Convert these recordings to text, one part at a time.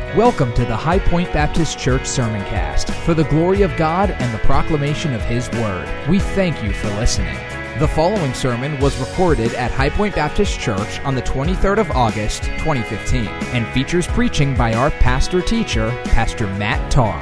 Welcome to the High Point Baptist Church Sermoncast for the glory of God and the proclamation of His Word. We thank you for listening. The following sermon was recorded at High Point Baptist Church on the 23rd of August, 2015, and features preaching by our pastor-teacher, Pastor Matt Tarr.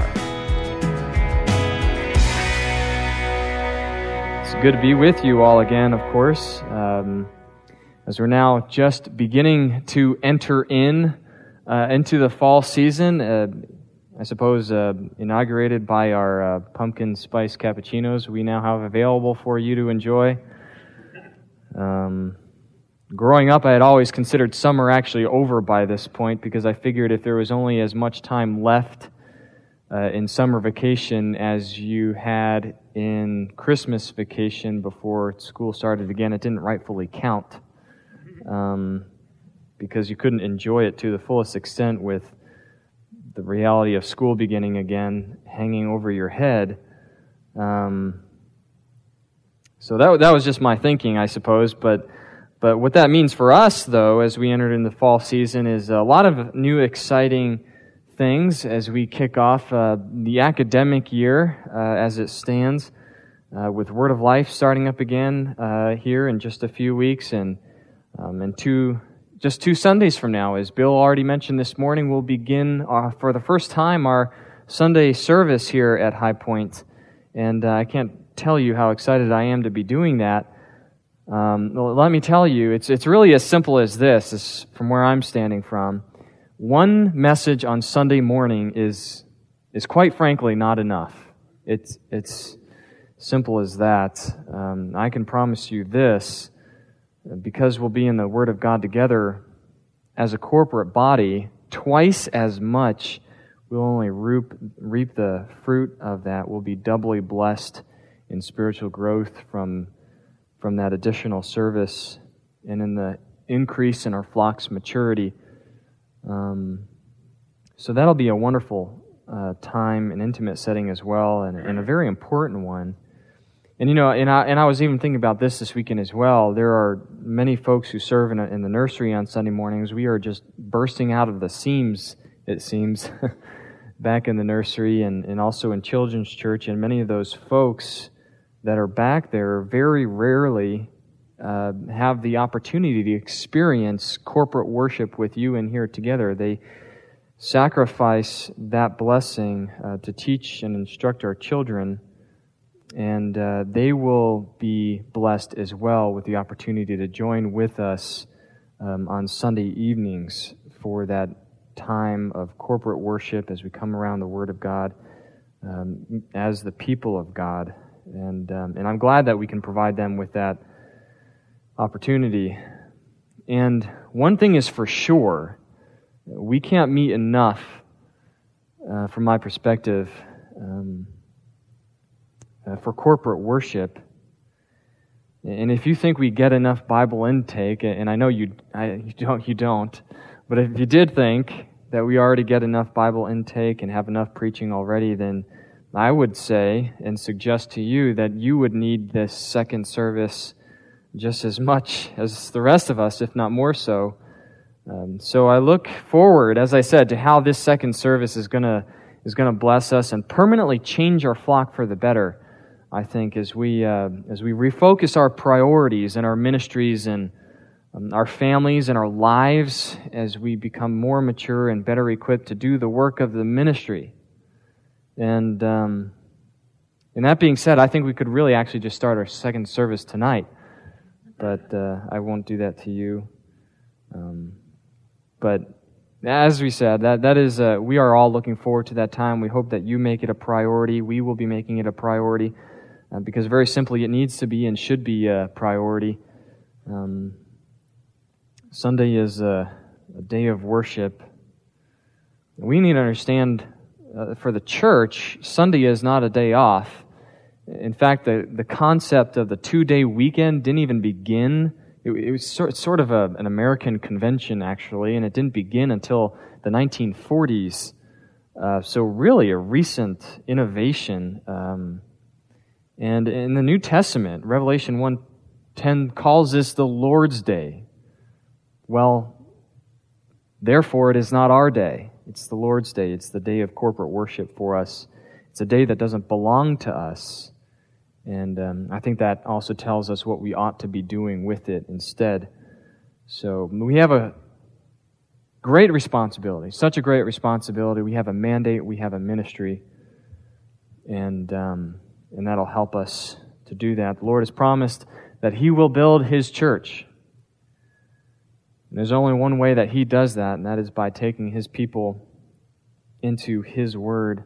It's good to be with you all again, of course, as we're now just beginning to enter into the fall season, I suppose inaugurated by our pumpkin spice cappuccinos we now have available for you to enjoy. Growing up, I had always considered summer actually over by this point because I figured if there was only as much time left in summer vacation as you had in Christmas vacation before school started again, it didn't rightfully count. Because you couldn't enjoy it to the fullest extent with the reality of school beginning again hanging over your head. So that was just my thinking, I suppose. But what that means for us, though, as we entered in the fall season, is a lot of new exciting things as we kick off the academic year as it stands, with Word of Life starting up again here in just a few weeks, and just 2 Sundays from now, as Bill already mentioned this morning, we'll begin for the first time our Sunday service here at High Point. And I can't tell you how excited I am to be doing that. Let me tell you, it's really as simple as this from where I'm standing from. One message on Sunday morning is quite frankly not enough. It's simple as that. I can promise you this. Because we'll be in the Word of God together as a corporate body, twice as much we'll only reap the fruit of that. We'll be doubly blessed in spiritual growth from that additional service and in the increase in our flock's maturity. So that'll be a wonderful time, an intimate setting as well, and a very important one. And I was even thinking about this weekend as well. There are many folks who serve in the nursery on Sunday mornings. We are just bursting out of the seams, it seems, back in the nursery and also in children's church. And many of those folks that are back there very rarely have the opportunity to experience corporate worship with you in here together. They sacrifice that blessing to teach and instruct our children. And they will be blessed as well with the opportunity to join with us on Sunday evenings for that time of corporate worship as we come around the Word of God as the people of God. And I'm glad that we can provide them with that opportunity. And one thing is for sure, we can't meet enough, from my perspective, for corporate worship. And if you think we get enough Bible intake, and I know you don't, but if you did think that we already get enough Bible intake and have enough preaching already, then I would say and suggest to you that you would need this second service just as much as the rest of us, if not more so. So I look forward, as I said, to how this second service is going to bless us and permanently change our flock for the better. I think as we refocus our priorities and our ministries and our families and our lives, as we become more mature and better equipped to do the work of the ministry. And that being said, I think we could really actually just start our second service tonight, but I won't do that to you. But as we said, that is we are all looking forward to that time. We hope that you make it a priority. We will be making it a priority. Because very simply, it needs to be and should be a priority. Sunday is a day of worship. We need to understand, for the church, Sunday is not a day off. In fact, the concept of the 2-day weekend didn't even begin. It was sort of an American convention, actually, and it didn't begin until the 1940s. So really a recent innovation. And in the New Testament, Revelation 1:10 calls this the Lord's Day. Well, therefore it is not our day. It's the Lord's Day. It's the day of corporate worship for us. It's a day that doesn't belong to us. And I think that also tells us what we ought to be doing with it instead. So we have a great responsibility, such a great responsibility. We have a mandate, we have a ministry, and that'll help us to do that. The Lord has promised that He will build His church. And there's only one way that He does that, and that is by taking His people into His Word.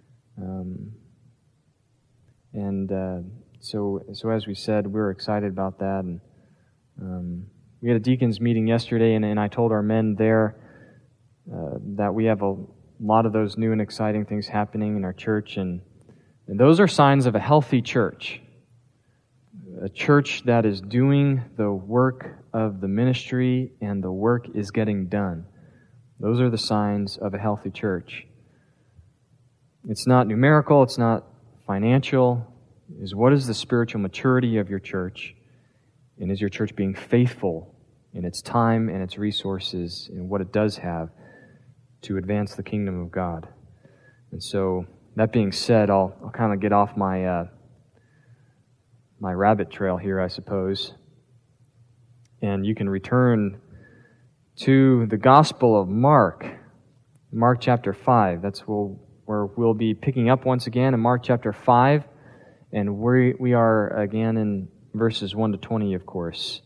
So as we said, we're excited about that. And we had a deacons meeting yesterday, and I told our men there that we have a lot of those new and exciting things happening in our church, and those are signs of a healthy church. A church that is doing the work of the ministry and the work is getting done. Those are the signs of a healthy church. It's not numerical, it's not financial. Is what is the spiritual maturity of your church? And is your church being faithful in its time and its resources and what it does have to advance the kingdom of God? And so, that being said, I'll kind of get off my my rabbit trail here, I suppose. And you can return to the Gospel of Mark, Mark chapter 5. That's where we'll be picking up once again in Mark chapter 5. And we are again in verses 1 to 20, of course.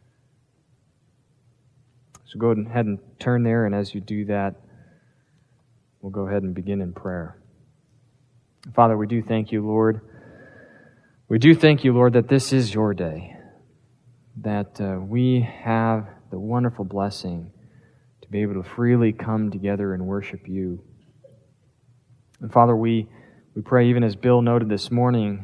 So go ahead and turn there, and as you do that, we'll go ahead and begin in prayer. Father, we do thank you, Lord. We do thank you, Lord, that this is your day, that we have the wonderful blessing to be able to freely come together and worship you. And Father, we pray, even as Bill noted this morning,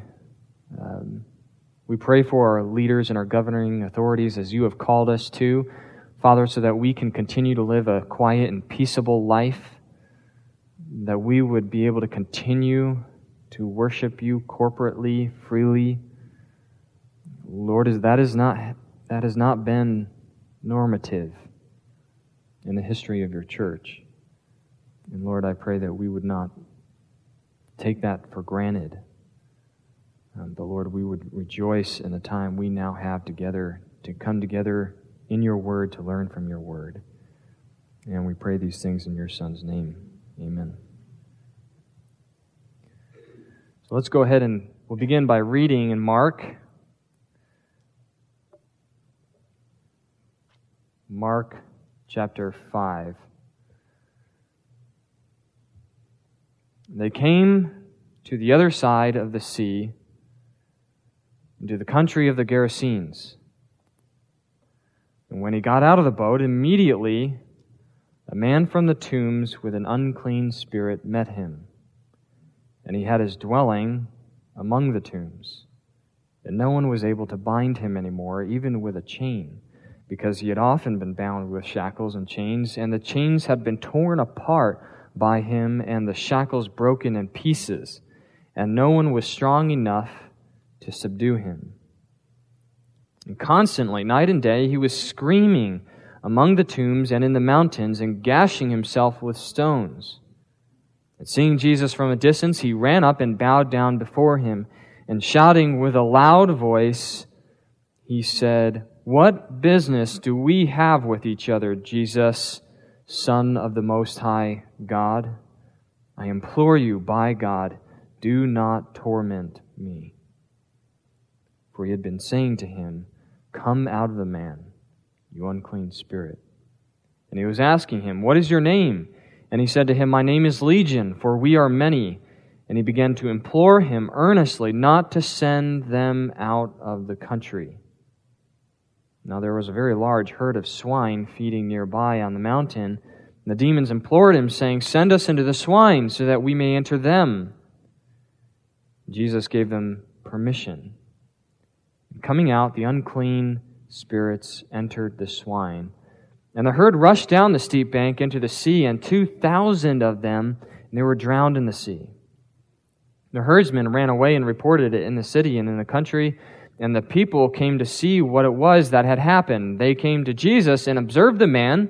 we pray for our leaders and our governing authorities as you have called us to, Father, so that we can continue to live a quiet and peaceable life, that we would be able to continue to worship you corporately, freely. Lord, that has not been normative in the history of your church. And Lord, I pray that we would not take that for granted. But Lord, we would rejoice in the time we now have together to come together in your word, to learn from your word. And we pray these things in your Son's name. Amen. So let's go ahead and we'll begin by reading in Mark chapter 5. They came to the other side of the sea, into the country of the Gerasenes. And when he got out of the boat, immediately a man from the tombs with an unclean spirit met him. And he had his dwelling among the tombs. And no one was able to bind him anymore, even with a chain, because he had often been bound with shackles and chains, and the chains had been torn apart by him, and the shackles broken in pieces, and no one was strong enough to subdue him. And constantly, night and day, he was screaming among the tombs and in the mountains, and gashing himself with stones. And seeing Jesus from a distance, he ran up and bowed down before him, and shouting with a loud voice, he said, "What business do we have with each other, Jesus, Son of the Most High God? I implore you, by God, do not torment me." For he had been saying to him, "Come out of the man, you unclean spirit." And he was asking him, "What is your name?" And he said to him, "My name is Legion, for we are many." And he began to implore him earnestly not to send them out of the country. Now there was a very large herd of swine feeding nearby on the mountain. And the demons implored him, saying, "Send us into the swine, so that we may enter them." Jesus gave them permission. Coming out, the unclean spirits entered the swine. And the herd rushed down the steep bank into the sea, and 2,000 of them, and they were drowned in the sea. The herdsmen ran away and reported it in the city and in the country, and the people came to see what it was that had happened. They came to Jesus and observed the man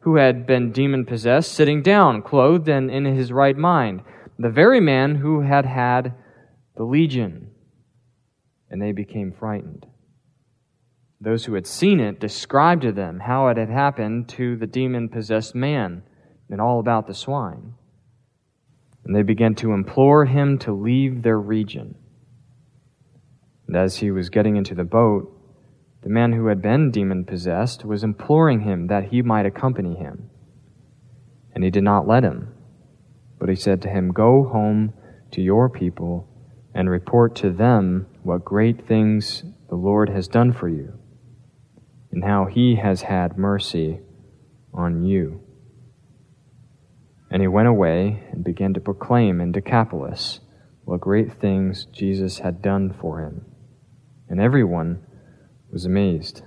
who had been demon-possessed, sitting down, clothed and in his right mind, the very man who had had the legion. And they became frightened. Those who had seen it described to them how it had happened to the demon-possessed man and all about the swine. And they began to implore him to leave their region. And as he was getting into the boat, the man who had been demon-possessed was imploring him that he might accompany him. And he did not let him, but he said to him, "Go home to your people and report to them what great things the Lord has done for you, and how he has had mercy on you." And he went away and began to proclaim in Decapolis what great things Jesus had done for him. And everyone was amazed.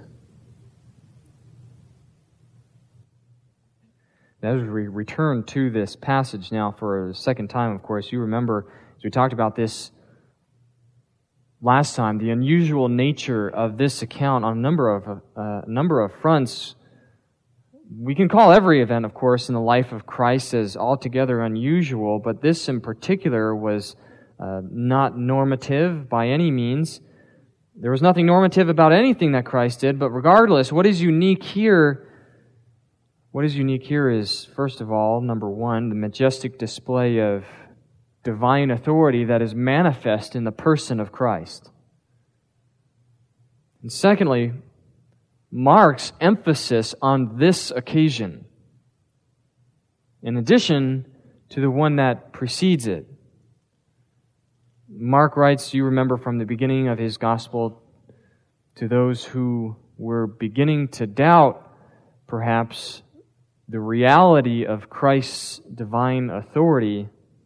As we return to this passage now for the second time, of course, you remember, as we talked about this last time, the unusual nature of this account on a number of fronts. We can call every event, of course, in the life of Christ as altogether unusual, but this in particular was not normative by any means. There was nothing normative about anything that Christ did, but regardless, what is unique here is, first of all, number one, the majestic display of divine authority that is manifest in the person of Christ. And secondly, Mark's emphasis on this occasion, in addition to the one that precedes it. Mark writes, you remember from the beginning of his gospel, to those who were beginning to doubt, perhaps, the reality of Christ's divine authority.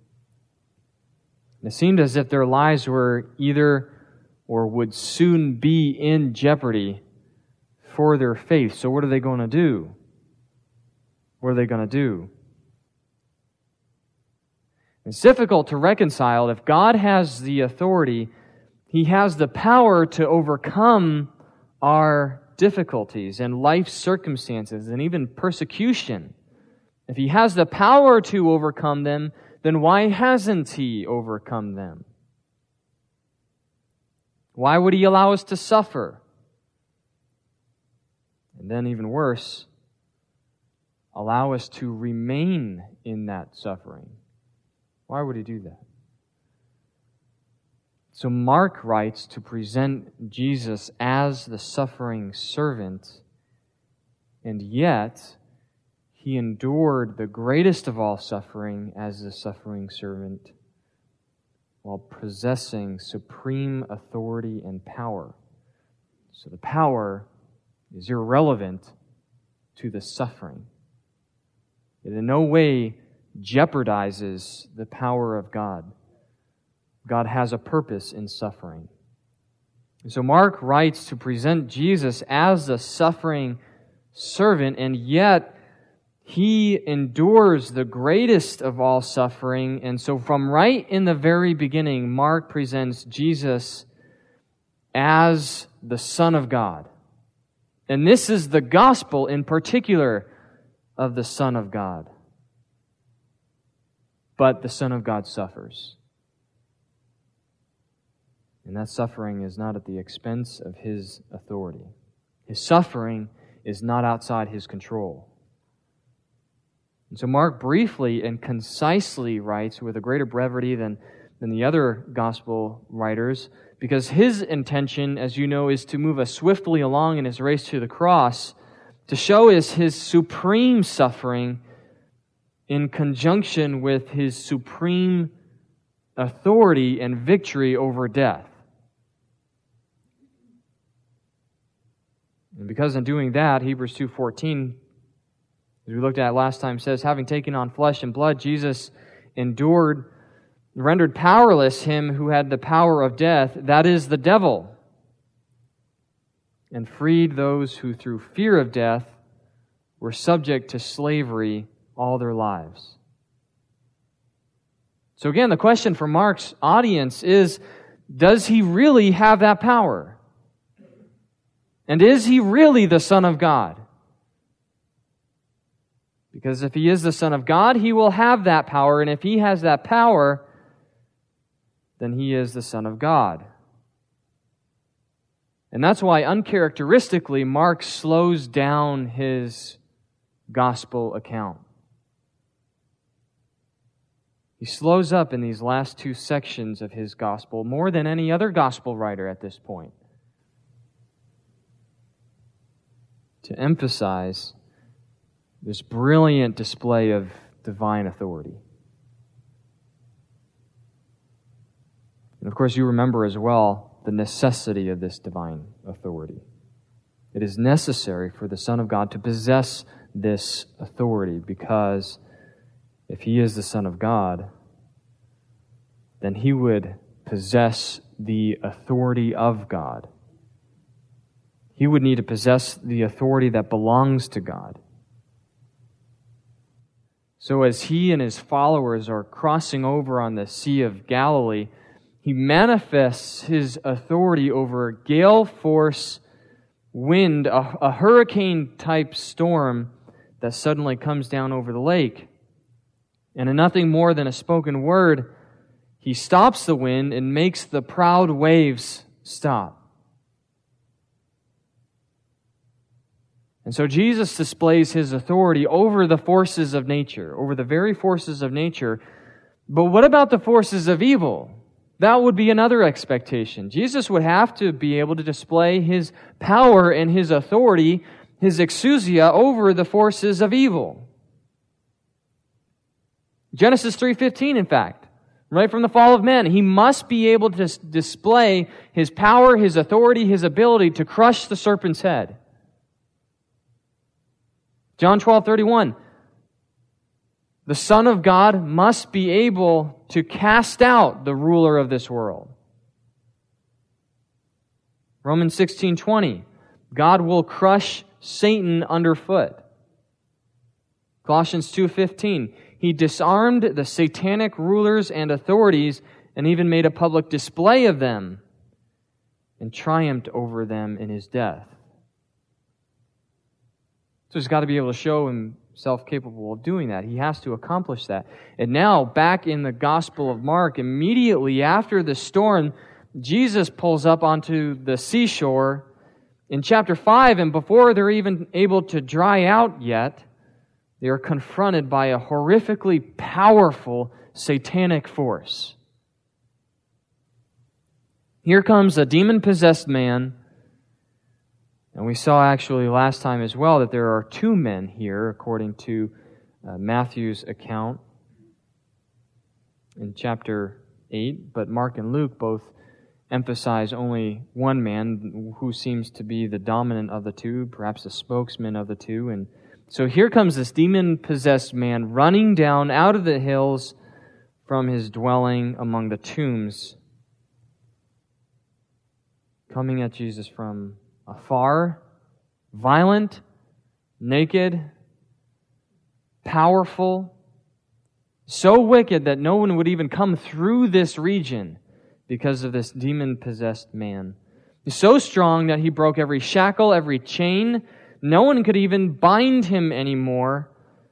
It seemed as if their lives were either or would soon be in jeopardy for their faith. So what are they going to do? What are they going to do? It's difficult to reconcile. If God has the authority, He has the power to overcome our difficulties and life circumstances and even persecution. If He has the power to overcome them, then why hasn't He overcome them? Why would He allow us to suffer? And then even worse, allow us to remain in that suffering. Why would He do that? So Mark writes to present Jesus as the suffering servant, and yet He endured the greatest of all suffering as the suffering servant while possessing supreme authority and power. So the power is irrelevant to the suffering. It in no way jeopardizes the power of God. God has a purpose in suffering. So Mark writes to present Jesus as the suffering servant, and yet He endures the greatest of all suffering. And so from right in the very beginning, Mark presents Jesus as the Son of God. And this is the gospel in particular of the Son of God. But the Son of God suffers. And that suffering is not at the expense of His authority. His suffering is not outside His control. And so Mark briefly and concisely writes with a greater brevity than the other gospel writers, because his intention, as you know, is to move us swiftly along in His race to the cross, to show us His supreme suffering in conjunction with His supreme authority and victory over death. And because in doing that, Hebrews 2:14, as we looked at last time, says, having taken on flesh and blood, Jesus rendered powerless him who had the power of death, that is, the devil, and freed those who through fear of death were subject to slavery all their lives. So again, the question for Mark's audience is, does He really have that power? And is He really the Son of God? Because if he is the Son of God, he will have that power, and if he has that power, then he is the Son of God. And that's why, uncharacteristically, Mark slows down his gospel account. He slows up in these last two sections of his gospel more than any other gospel writer at this point, to emphasize this brilliant display of divine authority. And of course, you remember as well the necessity of this divine authority. It is necessary for the Son of God to possess this authority, because if he is the Son of God, then he would possess the authority of God. He would need to possess the authority that belongs to God. So as he and his followers are crossing over on the Sea of Galilee, he manifests his authority over a gale force wind, a hurricane-type storm that suddenly comes down over the lake. And in nothing more than a spoken word, he stops the wind and makes the proud waves stop. And so Jesus displays his authority over the forces of nature, over the very forces of nature. But what about the forces of evil? That would be another expectation. Jesus would have to be able to display his power and his authority, his exousia, over the forces of evil. Genesis 3:15, in fact, right from the fall of man, he must be able to display his power, his authority, his ability to crush the serpent's head. John 12:31, the Son of God must be able to cast out the ruler of this world. Romans 16:20, God will crush Satan underfoot. Colossians 2:15, he disarmed the satanic rulers and authorities and even made a public display of them and triumphed over them in his death. So he's got to be able to show himself capable of doing that. He has to accomplish that. And now, back in the Gospel of Mark, immediately after the storm, Jesus pulls up onto the seashore in chapter 5, and before they're even able to dry out yet, they are confronted by a horrifically powerful satanic force. Here comes a demon-possessed man. And we saw actually last time as well that there are two men here, according to Matthew's account in chapter 8. But Mark and Luke both emphasize only one man who seems to be the dominant of the two, perhaps the spokesman of the two. And so here comes this demon-possessed man running down out of the hills from his dwelling among the tombs, coming at Jesus from afar, violent, naked, powerful, so wicked that no one would even come through this region because of this demon-possessed man. He's so strong that he broke every shackle, every chain. No one could even bind him anymore.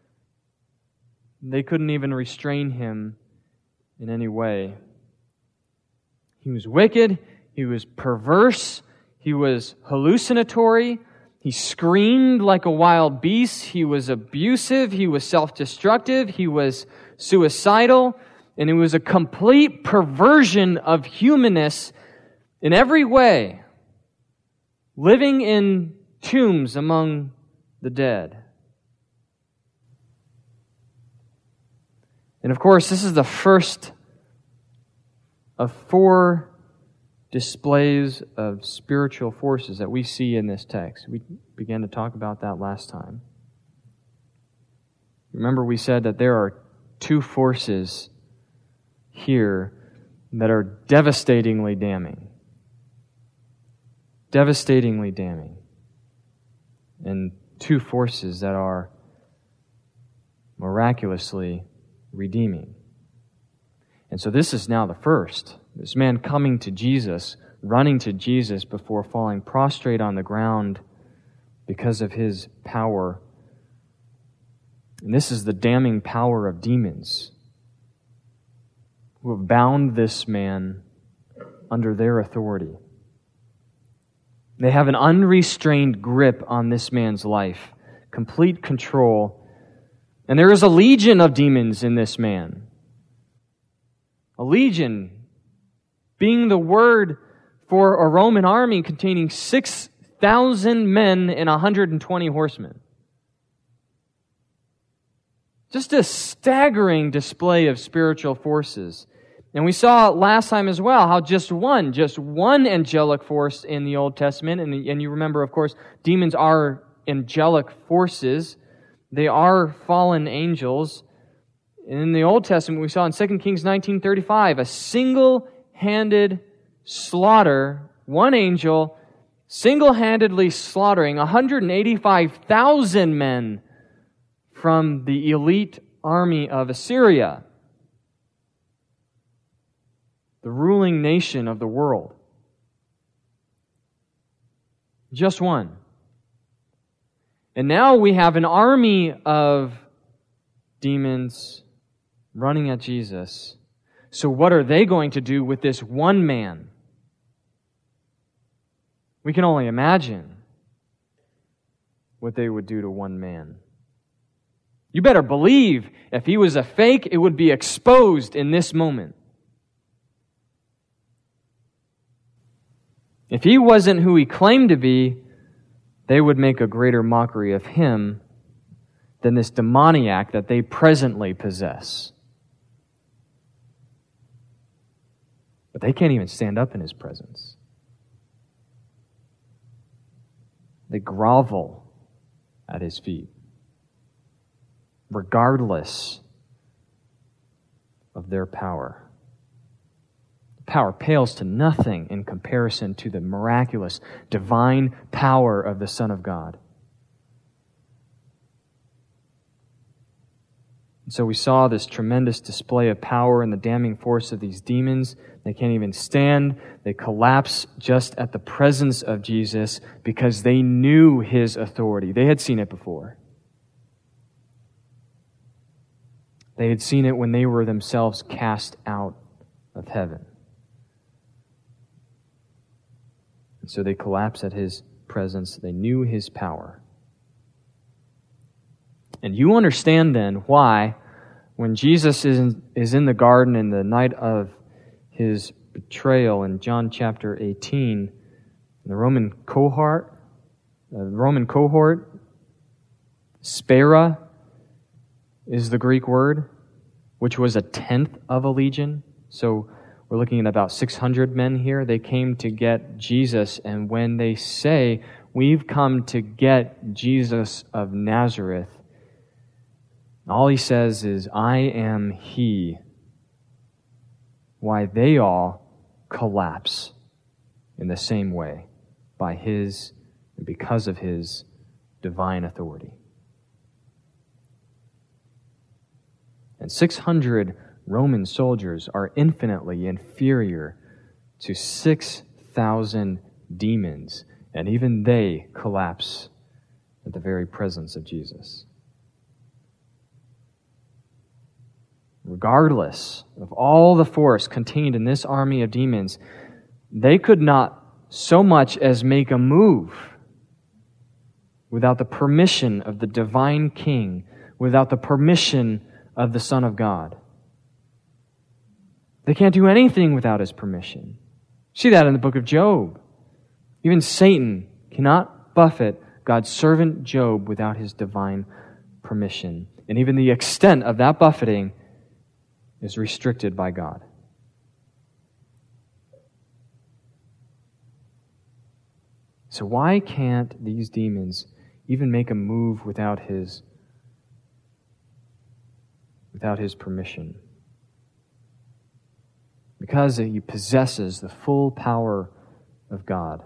They couldn't even restrain him in any way. He was wicked, he was perverse, he was hallucinatory. He screamed like a wild beast. He was abusive. He was self-destructive. He was suicidal. And it was a complete perversion of humanness in every way, living in tombs among the dead. And of course, this is the first of four displays of spiritual forces that we see in this text. We began to talk about that last time. Remember, we said that there are two forces here that are devastatingly damning. Devastatingly damning. And two forces that are miraculously redeeming. And so this is now the first. This man coming to Jesus, running to Jesus before falling prostrate on the ground because of his power And this is the damning power of demons who have bound this man under their authority. They have an unrestrained grip on this man's life, complete control. And there is a legion of demons in this man. A legion being the word for a Roman army containing 6,000 men and 120 horsemen. Just a staggering display of spiritual forces. And we saw last time as well how just one angelic force in the Old Testament, and you remember, of course, demons are angelic forces. They are fallen angels. And in the Old Testament, we saw in 2 Kings 19:35, a single-handed slaughter, one angel single-handedly slaughtering 185,000 men from the elite army of Assyria, the ruling nation of the world. Just one. And now we have an army of demons running at Jesus. So what are they going to do with this one man? We can only imagine what they would do to one man. You better believe if he was a fake, it would be exposed in this moment. If he wasn't who he claimed to be, they would make a greater mockery of him than this demoniac that they presently possess. But they can't even stand up in his presence. They grovel at his feet, regardless of their power. Power pales to nothing in comparison to the miraculous, divine power of the Son of God. And so we saw this tremendous display of power and the damning force of these demons. They can't even stand. They collapse just at the presence of Jesus because they knew His authority. They had seen it before. They had seen it when they were themselves cast out of heaven. And so they collapsed at His presence. They knew His power. And you understand then why, when Jesus is in the garden in the night of His betrayal in John chapter 18, the Roman cohort, spera is the Greek word, which was a tenth of a legion. So we're looking at about 600 men here. They came to get Jesus, and when they say, "We've come to get Jesus of Nazareth," all He says is, "I am He." Why, they all collapse in the same way by His and because of His divine authority. And 600 Roman soldiers are infinitely inferior to 6,000 demons, and even they collapse at the very presence of Jesus. Regardless of all the force contained in this army of demons, they could not so much as make a move without the permission of the divine King, without the permission of the Son of God. They can't do anything without His permission. See that in the book of Job. Even Satan cannot buffet God's servant Job without his divine permission. And even the extent of that buffeting is restricted by God. So why can't these demons even make a move without His permission? Because He possesses the full power of God.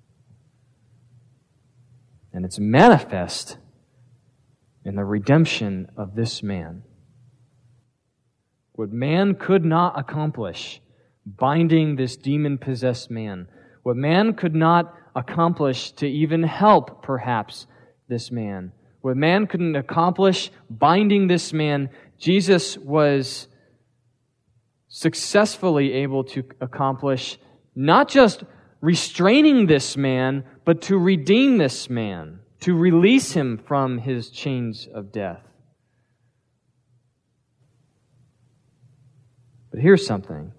And it's manifest in the redemption of this man. What man could not accomplish, binding this demon-possessed man, what man could not accomplish to even help, perhaps, this man, What man couldn't accomplish, binding this man, Jesus was successfully able to accomplish, not just restraining this man, but to redeem this man, to release him from his chains of death. But here's something.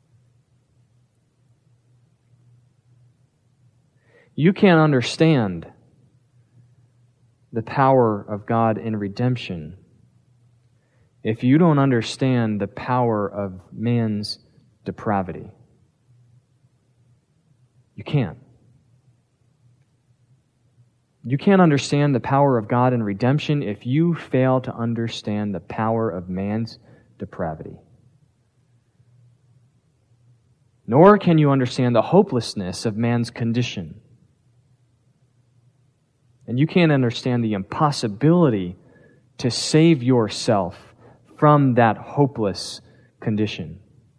You can't understand the power of God in redemption if you don't understand the power of man's depravity. You can't. You can't understand the power of God in redemption if you fail to understand the power of man's depravity. Nor can you understand the hopelessness of man's condition. And you can't understand the impossibility to save yourself from that hopeless condition.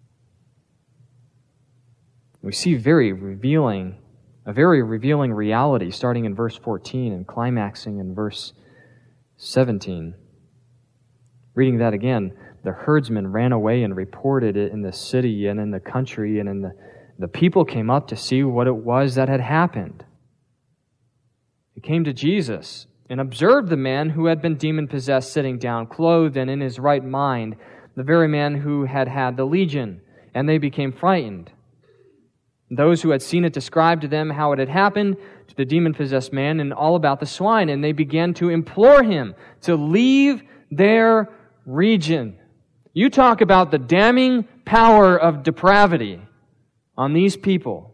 We see a very revealing reality starting in verse 14 and climaxing in verse 17. Reading that again, the herdsmen ran away and reported it in the city and in the country, and the people came up to see what it was that had happened. They came to Jesus and observed the man who had been demon-possessed sitting down, clothed and in his right mind, the very man who had had the legion, and they became frightened. Those who had seen it described to them how it had happened to the demon-possessed man and all about the swine, and they began to implore him to leave their region. You talk about the damning power of depravity on these people.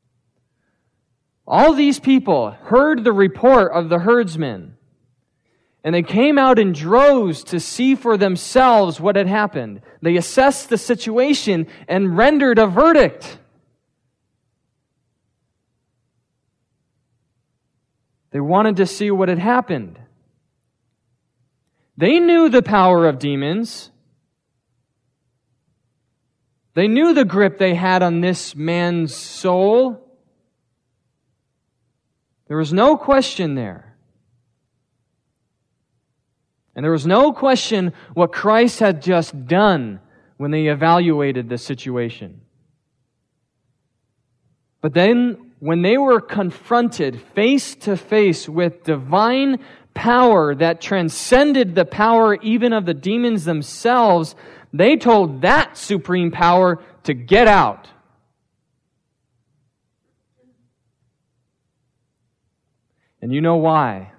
All these people heard the report of the herdsmen, and they came out in droves to see for themselves what had happened. They assessed the situation and rendered a verdict. They wanted to see what had happened. They knew the power of demons. They knew the grip they had on this man's soul. There was no question there. And there was no question what Christ had just done when they evaluated the situation. But then, when they were confronted face to face with divine power that transcended the power even of the demons themselves, they told that supreme power to get out. And you know why?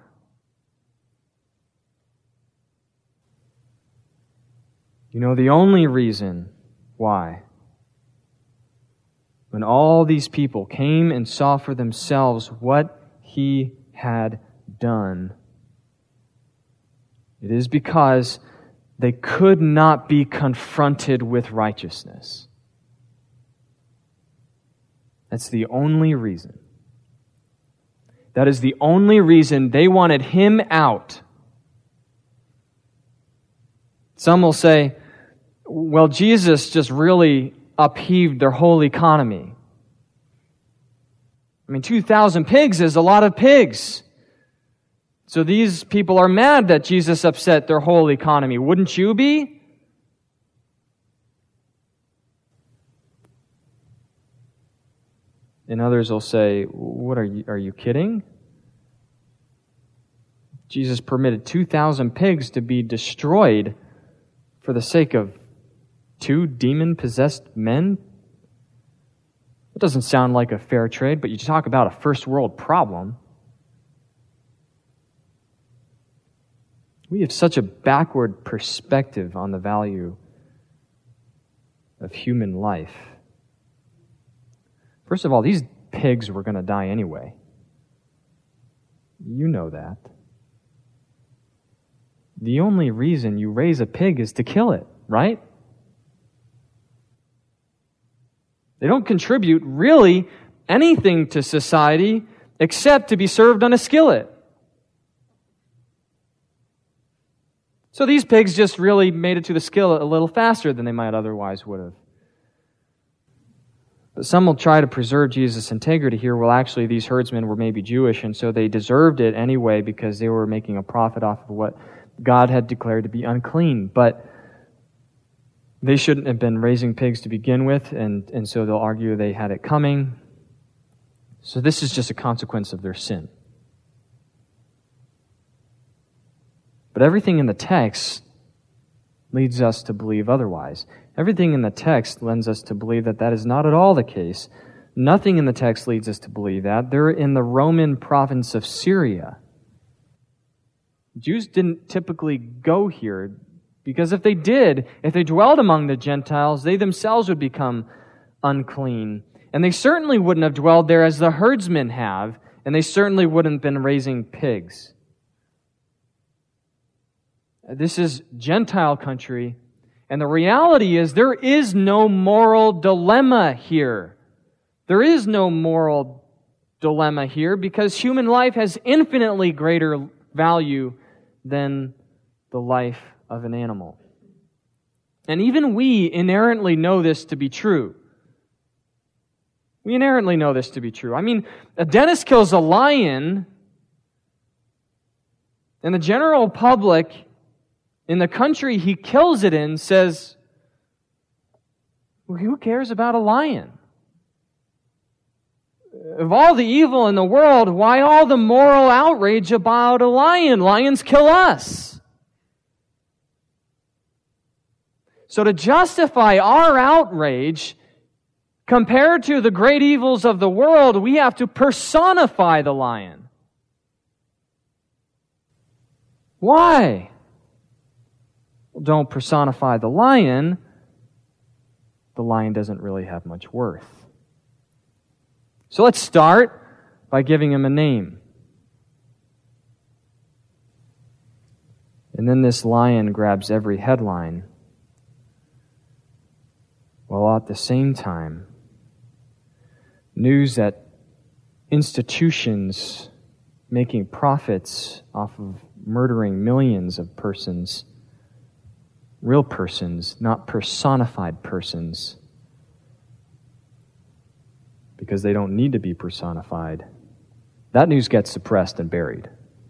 You know the only reason why. When all these people came and saw for themselves what he had done, it is because they could not be confronted with righteousness. That's the only reason. That is the only reason they wanted him out. Some will say, well, Jesus just really upheaved their whole economy. I mean, 2,000 pigs is a lot of pigs. So these people are mad that Jesus upset their whole economy. Wouldn't you be? And others will say, what are you kidding? Jesus permitted 2,000 pigs to be destroyed for the sake of 2 demon-possessed men? It doesn't sound like a fair trade, but you talk about a first world problem. We have such a backward perspective on the value of human life. First of all, these pigs were going to die anyway. You know that. The only reason you raise a pig is to kill it, right? They don't contribute really anything to society except to be served on a skillet. So these pigs just really made it to the skillet a little faster than they might otherwise would have. But some will try to preserve Jesus' integrity here. Well, actually, these herdsmen were maybe Jewish, and so they deserved it anyway because they were making a profit off of what God had declared to be unclean. But they shouldn't have been raising pigs to begin with, and so they'll argue they had it coming. So this is just a consequence of their sin. But everything in the text leads us to believe otherwise. Everything in the text lends us to believe that that is not at all the case. Nothing in the text leads us to believe that. They're in the Roman province of Syria. Jews didn't typically go here because if they did, if they dwelled among the Gentiles, they themselves would become unclean. And they certainly wouldn't have dwelled there as the herdsmen have, and they certainly wouldn't have been raising pigs. This is Gentile country, and the reality is there is no moral dilemma here. There is no moral dilemma here because human life has infinitely greater value than the life of an animal. And even we inherently know this to be true. We inherently know this to be true. I mean, a dentist kills a lion, and the general public in the country he kills it in says, well, who cares about a lion? Of all the evil in the world, why all the moral outrage about a lion? Lions kill us. So to justify our outrage, compared to the great evils of the world, we have to personify the lion. Why? Well, don't personify the lion. The lion doesn't really have much worth. So let's start by giving him a name. And then this lion grabs every headline, while at the same time, news that institutions making profits off of murdering millions of persons, real persons, not personified persons, because they don't need to be personified, that news gets suppressed and buried.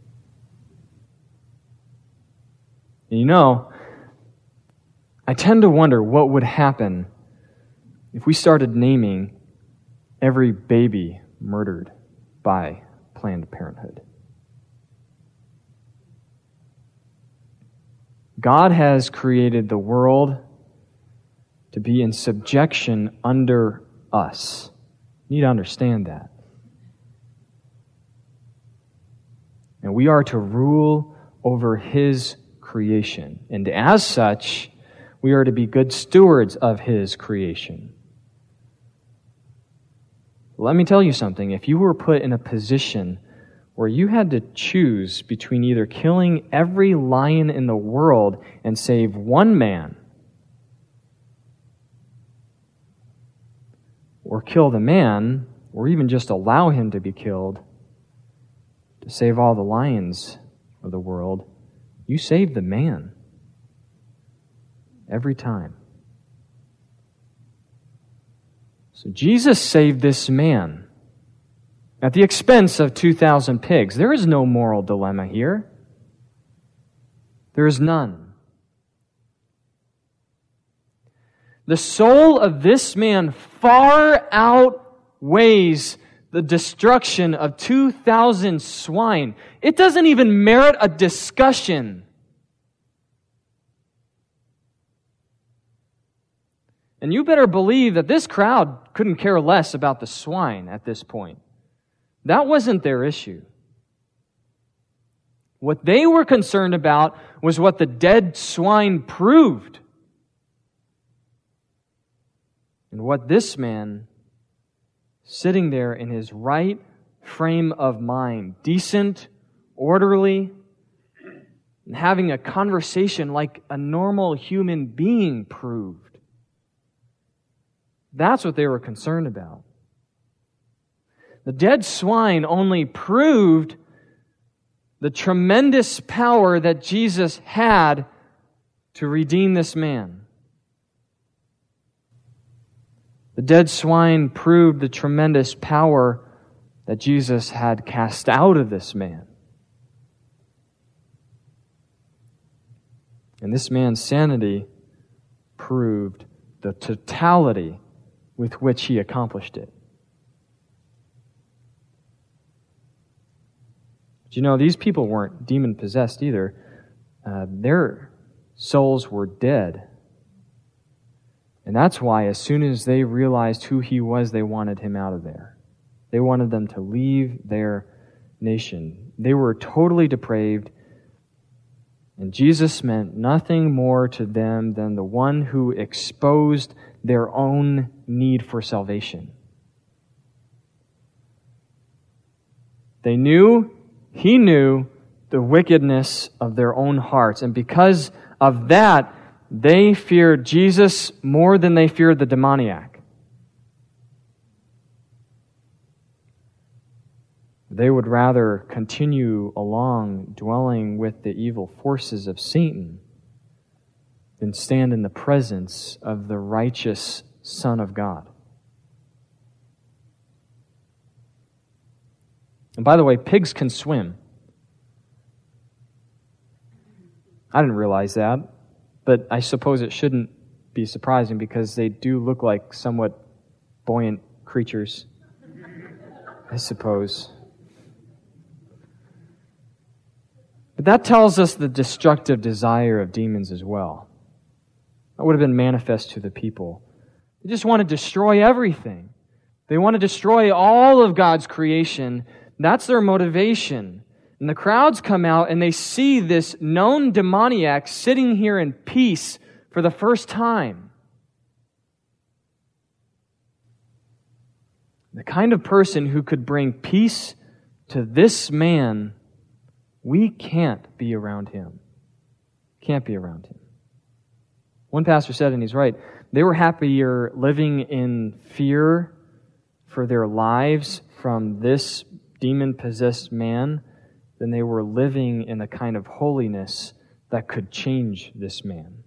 And you know, I tend to wonder what would happen if we started naming every baby murdered by Planned Parenthood. God has created the world to be in subjection under us. You need to understand that. And we are to rule over His creation. And as such, we are to be good stewards of His creation. Let me tell you something. If you were put in a position where you had to choose between either killing every lion in the world and save one man, or kill the man, or even just allow him to be killed to save all the lions of the world, you save the man every time. So Jesus saved this man at the expense of 2,000 pigs. There is no moral dilemma here. There is none. The soul of this man far outweighs the destruction of 2,000 swine. It doesn't even merit a discussion. And you better believe that this crowd couldn't care less about the swine at this point. That wasn't their issue. What they were concerned about was what the dead swine proved. And what this man, sitting there in his right frame of mind, decent, orderly, and having a conversation like a normal human being proved. That's what they were concerned about. The dead swine only proved the tremendous power that Jesus had to redeem this man. The dead swine proved the tremendous power that Jesus had cast out of this man. And this man's sanity proved the totality with which he accomplished it. But you know, these people weren't demon-possessed either. Their souls were dead. And that's why as soon as they realized who he was, they wanted him out of there. They wanted them to leave their nation. They were totally depraved, and Jesus meant nothing more to them than the one who exposed their own need for salvation. They knew, he knew, the wickedness of their own hearts, and because of that, they feared Jesus more than they feared the demoniac. They would rather continue along dwelling with the evil forces of Satan than stand in the presence of the righteous Son of God. And by the way, pigs can swim. I didn't realize that, but I suppose it shouldn't be surprising because they do look like somewhat buoyant creatures, I suppose. But that tells us the destructive desire of demons as well. That would have been manifest to the people. They just want to destroy everything. They want to destroy all of God's creation. That's their motivation. And the crowds come out and they see this known demoniac sitting here in peace for the first time. The kind of person who could bring peace to this man, we can't be around him. Can't be around him. One pastor said, and he's right, they were happier living in fear for their lives from this demon-possessed man than they were living in a kind of holiness that could change this man.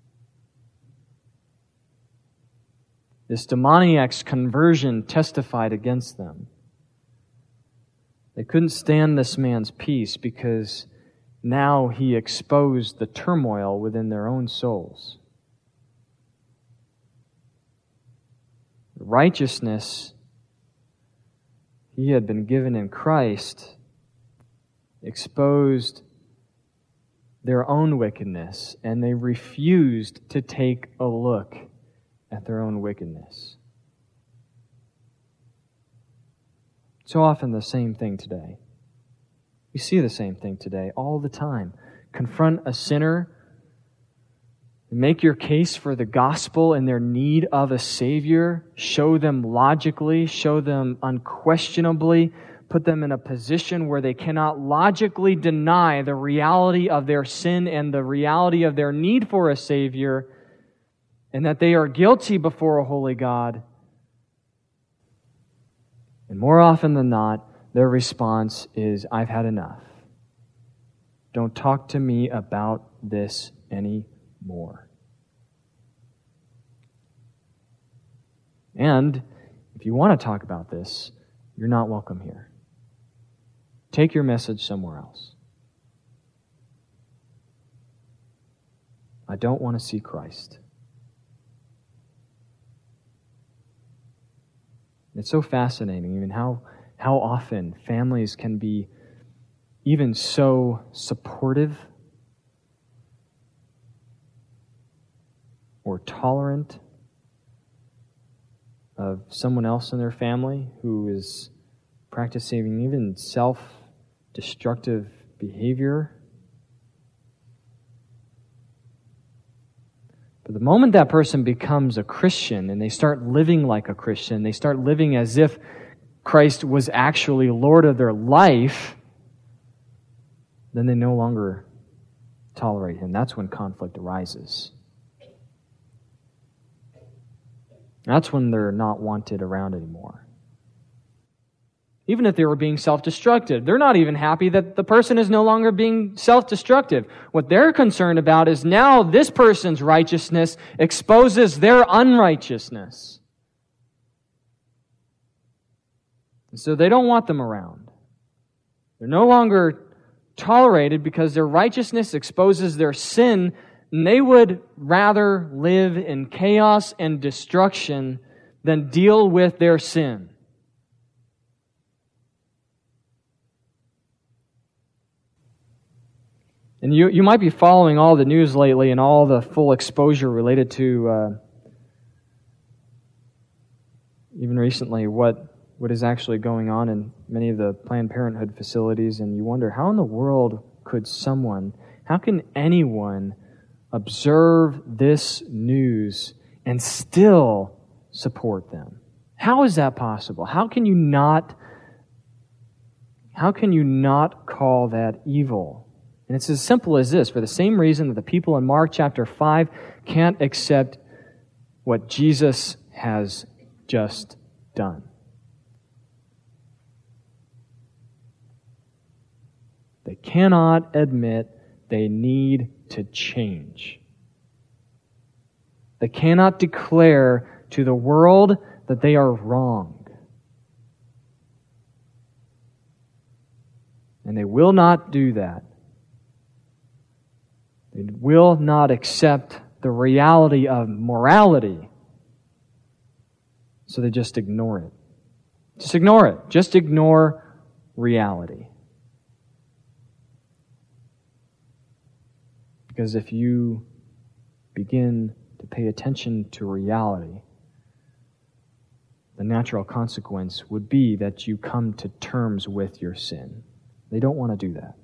This demoniac's conversion testified against them. They couldn't stand this man's peace because now he exposed the turmoil within their own souls. The righteousness he had been given in Christ exposed their own wickedness, and they refused to take a look at their own wickedness. So often the same thing today. We see the same thing today all the time. Confront a sinner, make your case for the gospel and their need of a Savior, show them logically, show them unquestionably, put them in a position where they cannot logically deny the reality of their sin and the reality of their need for a Savior, and that they are guilty before a holy God. And more often than not, their response is, I've had enough. Don't talk to me about this anymore. And if you want to talk about this, you're not welcome here. Take your message somewhere else. I don't want to see Christ. It's so fascinating, even how often families can be even so supportive or tolerant of someone else in their family who is practicing even self-destructive behavior. But the moment that person becomes a Christian and they start living like a Christian, they start living as if Christ was actually Lord of their life, then they no longer tolerate Him. That's when conflict arises. That's when they're not wanted around anymore. Even if they were being self-destructive, they're not even happy that the person is no longer being self-destructive. What they're concerned about is now this person's righteousness exposes their unrighteousness. And so they don't want them around. They're no longer tolerated because their righteousness exposes their sin, and they would rather live in chaos and destruction than deal with their sin. And you might be following all the news lately and all the full exposure related to, even recently, what is actually going on in many of the Planned Parenthood facilities, and you wonder, how in the world could how can anyone observe this news and still support them? How is that possible? How can you not call that evil? And it's as simple as this. For the same reason that the people in Mark chapter 5 can't accept what Jesus has just done. They cannot admit they need to change. They cannot declare to the world that they are wrong. And they will not do that. They will not accept the reality of morality. So they just ignore it. Just ignore it. Just ignore reality. Because if you begin to pay attention to reality, the natural consequence would be that you come to terms with your sin. They don't want to do that.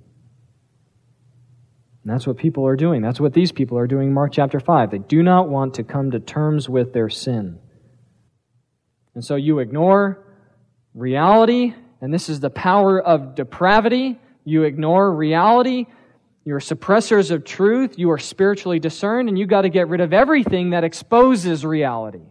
And that's what people are doing. That's what these people are doing in Mark chapter 5. They do not want to come to terms with their sin. And so you ignore reality, and this is the power of depravity. You ignore reality. You're suppressors of truth. You are spiritually discerned, and you got to get rid of everything that exposes reality.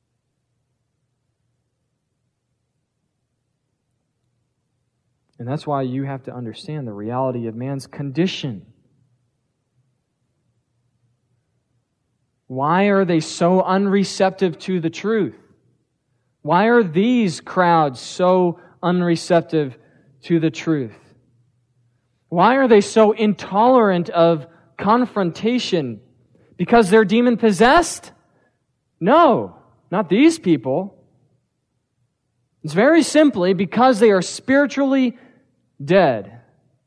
And that's why you have to understand the reality of man's condition. Why are they so unreceptive to the truth? Why are these crowds so unreceptive to the truth? Why are they so intolerant of confrontation? Because they're demon-possessed? No, not these people. It's very simply because they are spiritually dead.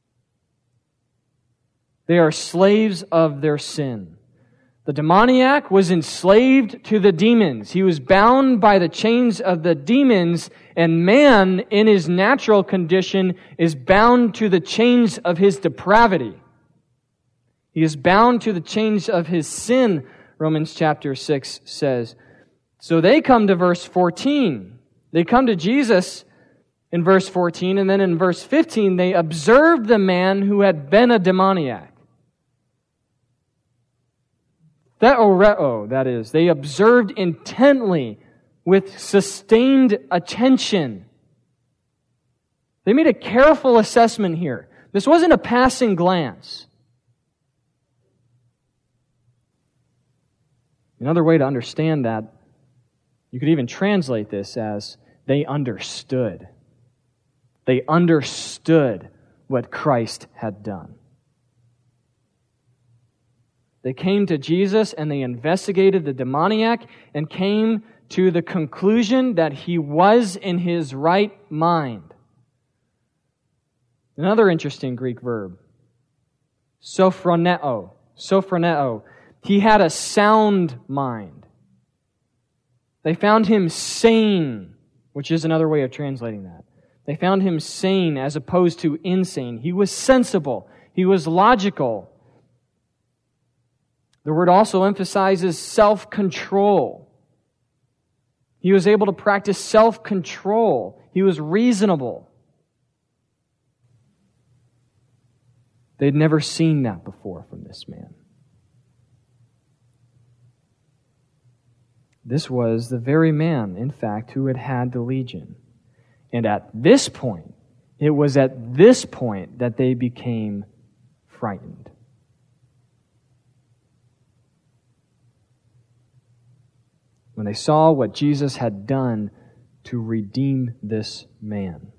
They are slaves of their sin. The demoniac was enslaved to the demons. He was bound by the chains of the demons, and man, in his natural condition, is bound to the chains of his depravity. He is bound to the chains of his sin, Romans chapter 6 says. So they come to verse 14. They come to Jesus in verse 14, and then in verse 15, they observed the man who had been a demoniac. That is, they observed intently with sustained attention. They made a careful assessment here. This wasn't a passing glance. Another way to understand that, you could even translate this as they understood. They understood what Christ had done. They came to Jesus and they investigated the demoniac and came to the conclusion that he was in his right mind. Another interesting Greek verb, sophroneo. Sophroneo. He had a sound mind. They found him sane, which is another way of translating that. They found him sane as opposed to insane. He was sensible. He was logical. The word also emphasizes self-control. He was able to practice self-control. He was reasonable. They'd never seen that before from this man. This was the very man, in fact, who had had the legion. And at this point, it was at this point that they became frightened. When they saw what Jesus had done to redeem this man.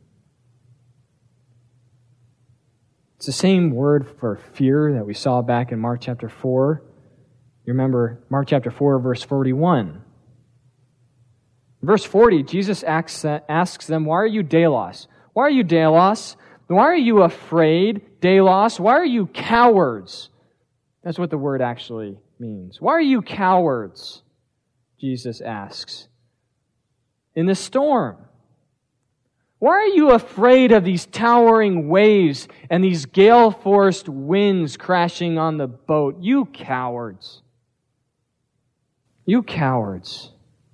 It's the same word for fear that we saw back in Mark chapter 4. You remember Mark chapter 4, verse 41. In verse 40, Jesus asks them, why are you Delos? Why are you Delos? Why are you afraid, Delos? Why are you cowards? That's what the word actually means. Why are you cowards? Jesus asks. In the storm. Why are you afraid of these towering waves and these gale-forced winds crashing on the boat? You cowards. You cowards.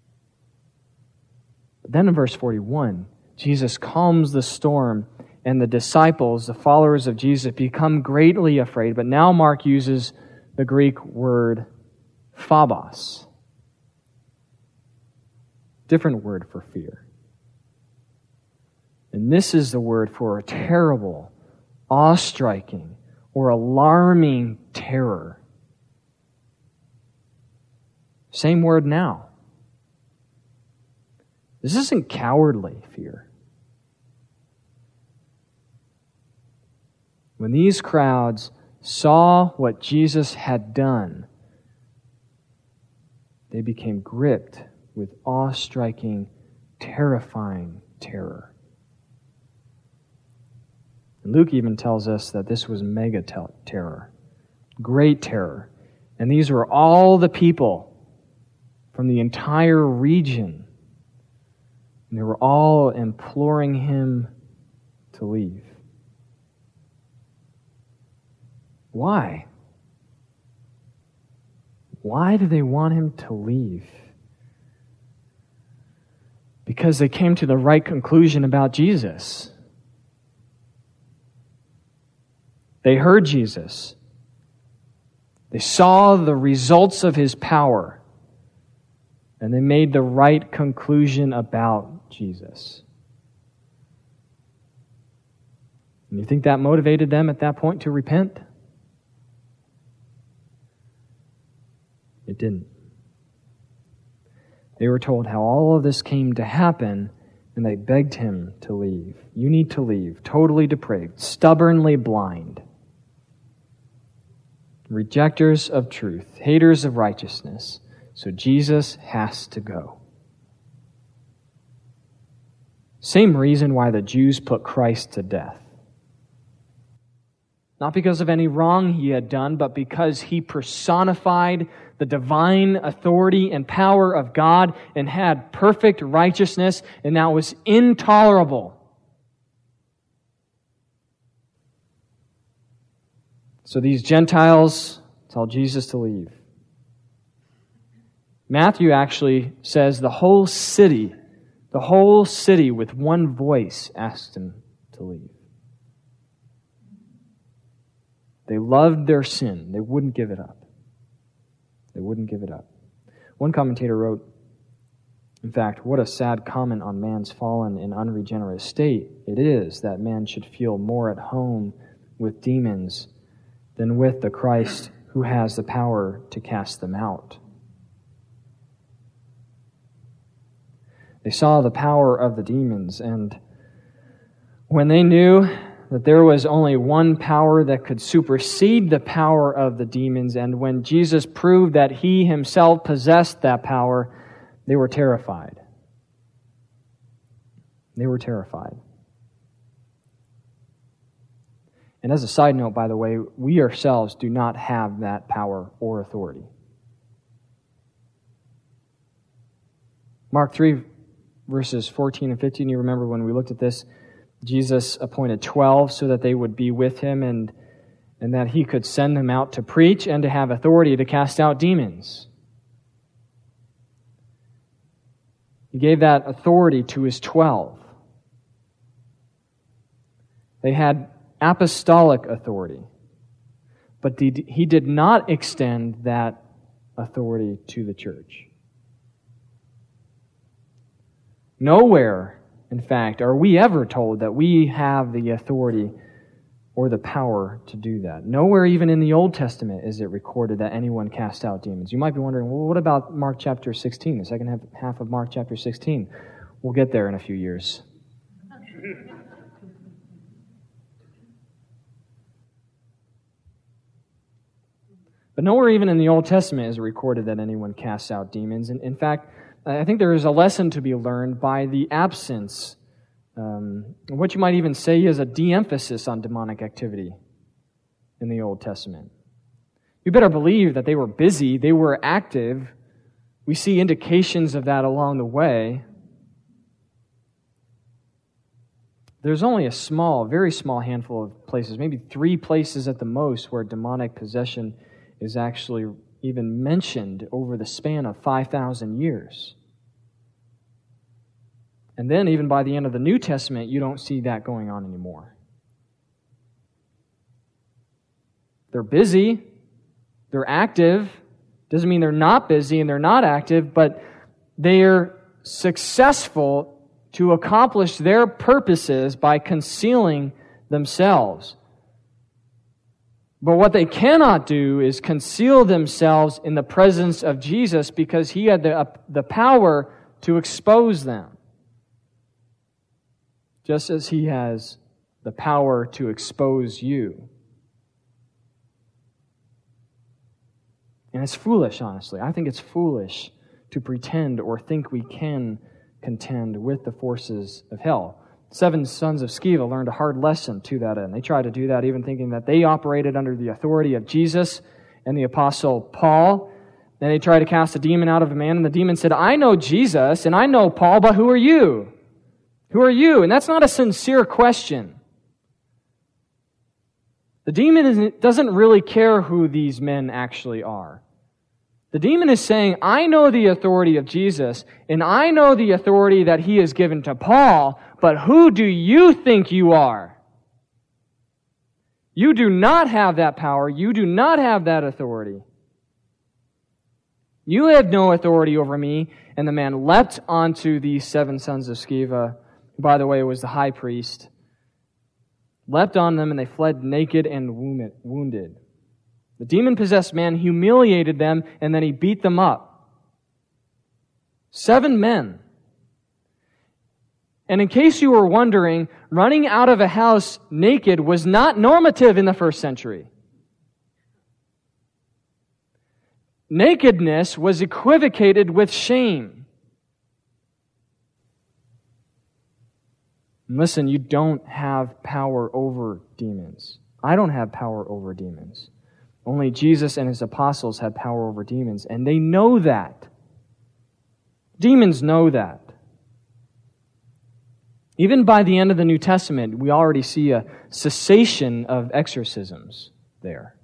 But then in verse 41, Jesus calms the storm, and the disciples, the followers of Jesus, become greatly afraid. But now Mark uses the Greek word phobos. Different word for fear. And this is the word for a terrible, awe-striking, or alarming terror. Same word now. This isn't cowardly fear. When these crowds saw what Jesus had done, they became gripped with awe-striking, terrifying terror. And Luke even tells us that this was mega terror, great terror. And these were all the people from the entire region. And they were all imploring him to leave. Why? Why do they want him to leave? Because they came to the right conclusion about Jesus. They heard Jesus. They saw the results of his power. And they made the right conclusion about Jesus. And you think that motivated them at that point to repent? It didn't. They were told how all of this came to happen, and they begged him to leave. You need to leave, totally depraved, stubbornly blind. Rejectors of truth, haters of righteousness. So Jesus has to go. Same reason why the Jews put Christ to death. Not because of any wrong he had done, but because he personified the divine authority and power of God and had perfect righteousness, and that was intolerable. So these Gentiles tell Jesus to leave. Matthew actually says the whole city with one voice asked him to leave. They loved their sin. They wouldn't give it up. They wouldn't give it up. One commentator wrote, in fact, what a sad comment on man's fallen and unregenerate state it is that man should feel more at home with demons than with the Christ who has the power to cast them out. They saw the power of the demons, and when they knew that there was only one power that could supersede the power of the demons, and when Jesus proved that he himself possessed that power, they were terrified. They were terrified. And as a side note, by the way, we ourselves do not have that power or authority. Mark 3, verses 14 and 15, you remember when we looked at this, Jesus appointed 12 so that they would be with him and that he could send them out to preach and to have authority to cast out demons. He gave that authority to his 12. They had apostolic authority, but he did not extend that authority to the church. Nowhere, in fact, are we ever told that we have the authority or the power to do that. Nowhere even in the Old Testament is it recorded that anyone cast out demons. You might be wondering, well, what about Mark chapter 16, the second half of Mark chapter 16? We'll get there in a few years. But nowhere even in the Old Testament is it recorded that anyone casts out demons. In fact, I think there is a lesson to be learned by the absence, what you might even say is a de-emphasis on demonic activity in the Old Testament. You better believe that they were busy, they were active. We see indications of that along the way. There's only a very small handful of places, maybe 3 places at the most, where demonic possession is actually even mentioned over the span of 5,000 years. And then even by the end of the New Testament, you don't see that going on anymore. They're busy, they're active. Doesn't mean they're not busy and they're not active, but they're successful to accomplish their purposes by concealing themselves. But what they cannot do is conceal themselves in the presence of Jesus, because He had the power to expose them, just as He has the power to expose you. And it's foolish, honestly. I think it's foolish to pretend or think we can contend with the forces of hell. 7 sons of Sceva learned a hard lesson to that end. They tried to do that even thinking that they operated under the authority of Jesus and the Apostle Paul. Then they tried to cast a demon out of a man, and the demon said, I know Jesus and I know Paul, but who are you? Who are you? And that's not a sincere question. The demon doesn't really care who these men actually are. The demon is saying, I know the authority of Jesus, and I know the authority that He has given to Paul, but who do you think you are? You do not have that power. You do not have that authority. You have no authority over me. And the man leapt onto these 7 sons of Sceva, who, by the way, was the high priest, leapt on them, and they fled naked and wounded. The demon-possessed man humiliated them, and then he beat them up. 7 men. And in case you were wondering, running out of a house naked was not normative in the first century. Nakedness was equivocated with shame. And listen, you don't have power over demons. I don't have power over demons. Only Jesus and His apostles had power over demons, and they know that. Demons know that. Even by the end of the New Testament, we already see a cessation of exorcisms there.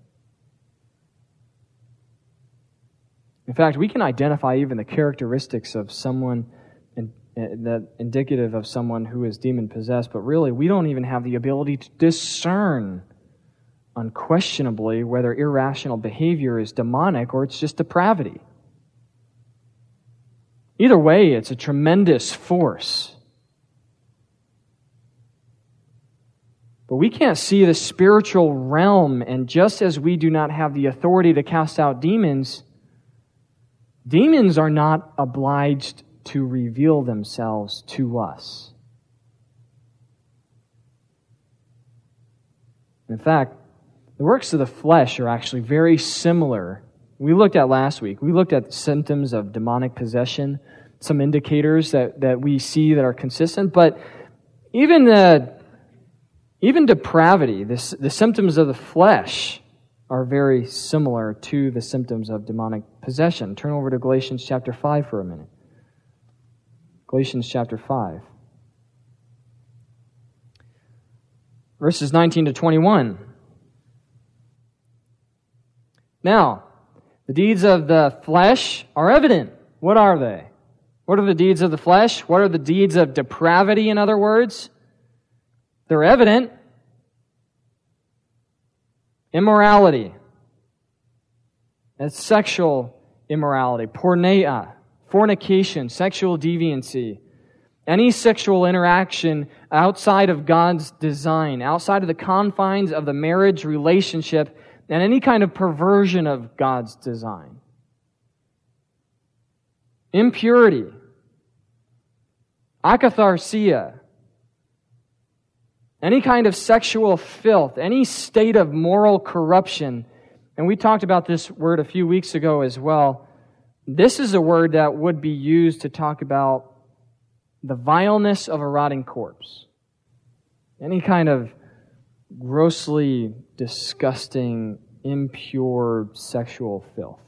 In fact, we can identify even the characteristics of someone that indicative of someone who is demon-possessed, but really we don't even have the ability to discern unquestionably whether irrational behavior is demonic or it's just depravity. Either way, it's a tremendous force. But we can't see the spiritual realm, and just as we do not have the authority to cast out demons, demons are not obliged to reveal themselves to us. In fact, the works of the flesh are actually very similar. We looked at last week. We looked at symptoms of demonic possession, some indicators that we see that are consistent, but even depravity, the symptoms of the flesh are very similar to the symptoms of demonic possession. Turn over to Galatians chapter 5 for a minute. Galatians chapter 5. Verses 19 to 21. Now, the deeds of the flesh are evident. What are they? What are the deeds of the flesh? What are the deeds of depravity, in other words? They're evident. Immorality. That's sexual immorality. Porneia. Fornication. Sexual deviancy. Any sexual interaction outside of God's design, outside of the confines of the marriage relationship, and any kind of perversion of God's design. Impurity. akatharsia, any kind of sexual filth, any state of moral corruption. And we talked about this word a few weeks ago as well. This is a word that would be used to talk about the vileness of a rotting corpse. Any kind of grossly disgusting, impure sexual filth.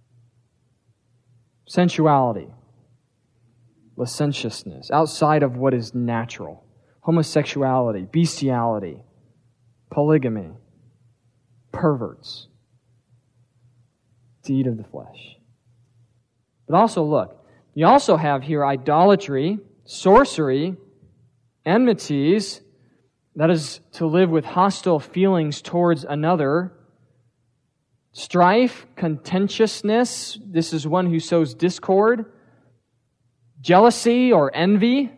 Sensuality, licentiousness, outside of what is natural. Homosexuality, bestiality, polygamy, perverts, deed of the flesh. But also look, you also have here idolatry, sorcery, enmities, that is to live with hostile feelings towards another, strife, contentiousness, this is one who sows discord, jealousy or envy,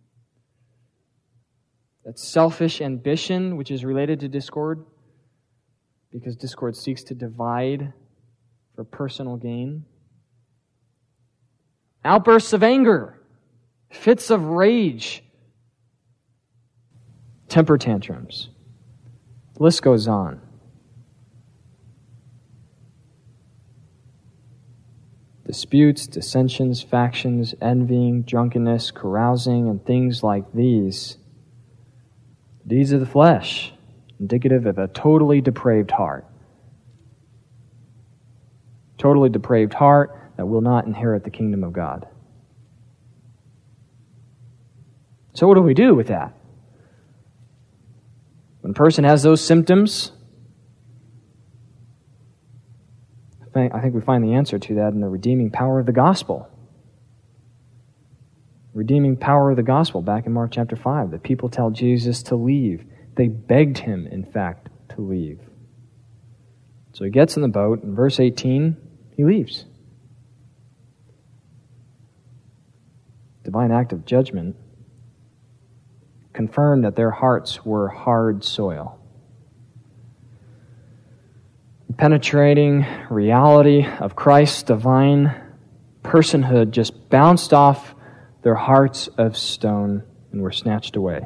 that's selfish ambition, which is related to discord, because discord seeks to divide for personal gain. Outbursts of anger, fits of rage, temper tantrums. The list goes on. Disputes, dissensions, factions, envying, drunkenness, carousing, and things like these. Deeds of the flesh, indicative of a totally depraved heart. Totally depraved heart that will not inherit the kingdom of God. So what do we do with that? When a person has those symptoms, I think we find the answer to that in the redeeming power of the gospel. Redeeming power of the gospel back in Mark chapter 5. The people tell Jesus to leave. They begged him, in fact, to leave. So he gets in the boat. In verse 18, he leaves. Divine act of judgment confirmed that their hearts were hard soil. The penetrating reality of Christ's divine personhood just bounced off their hearts of stone and were snatched away.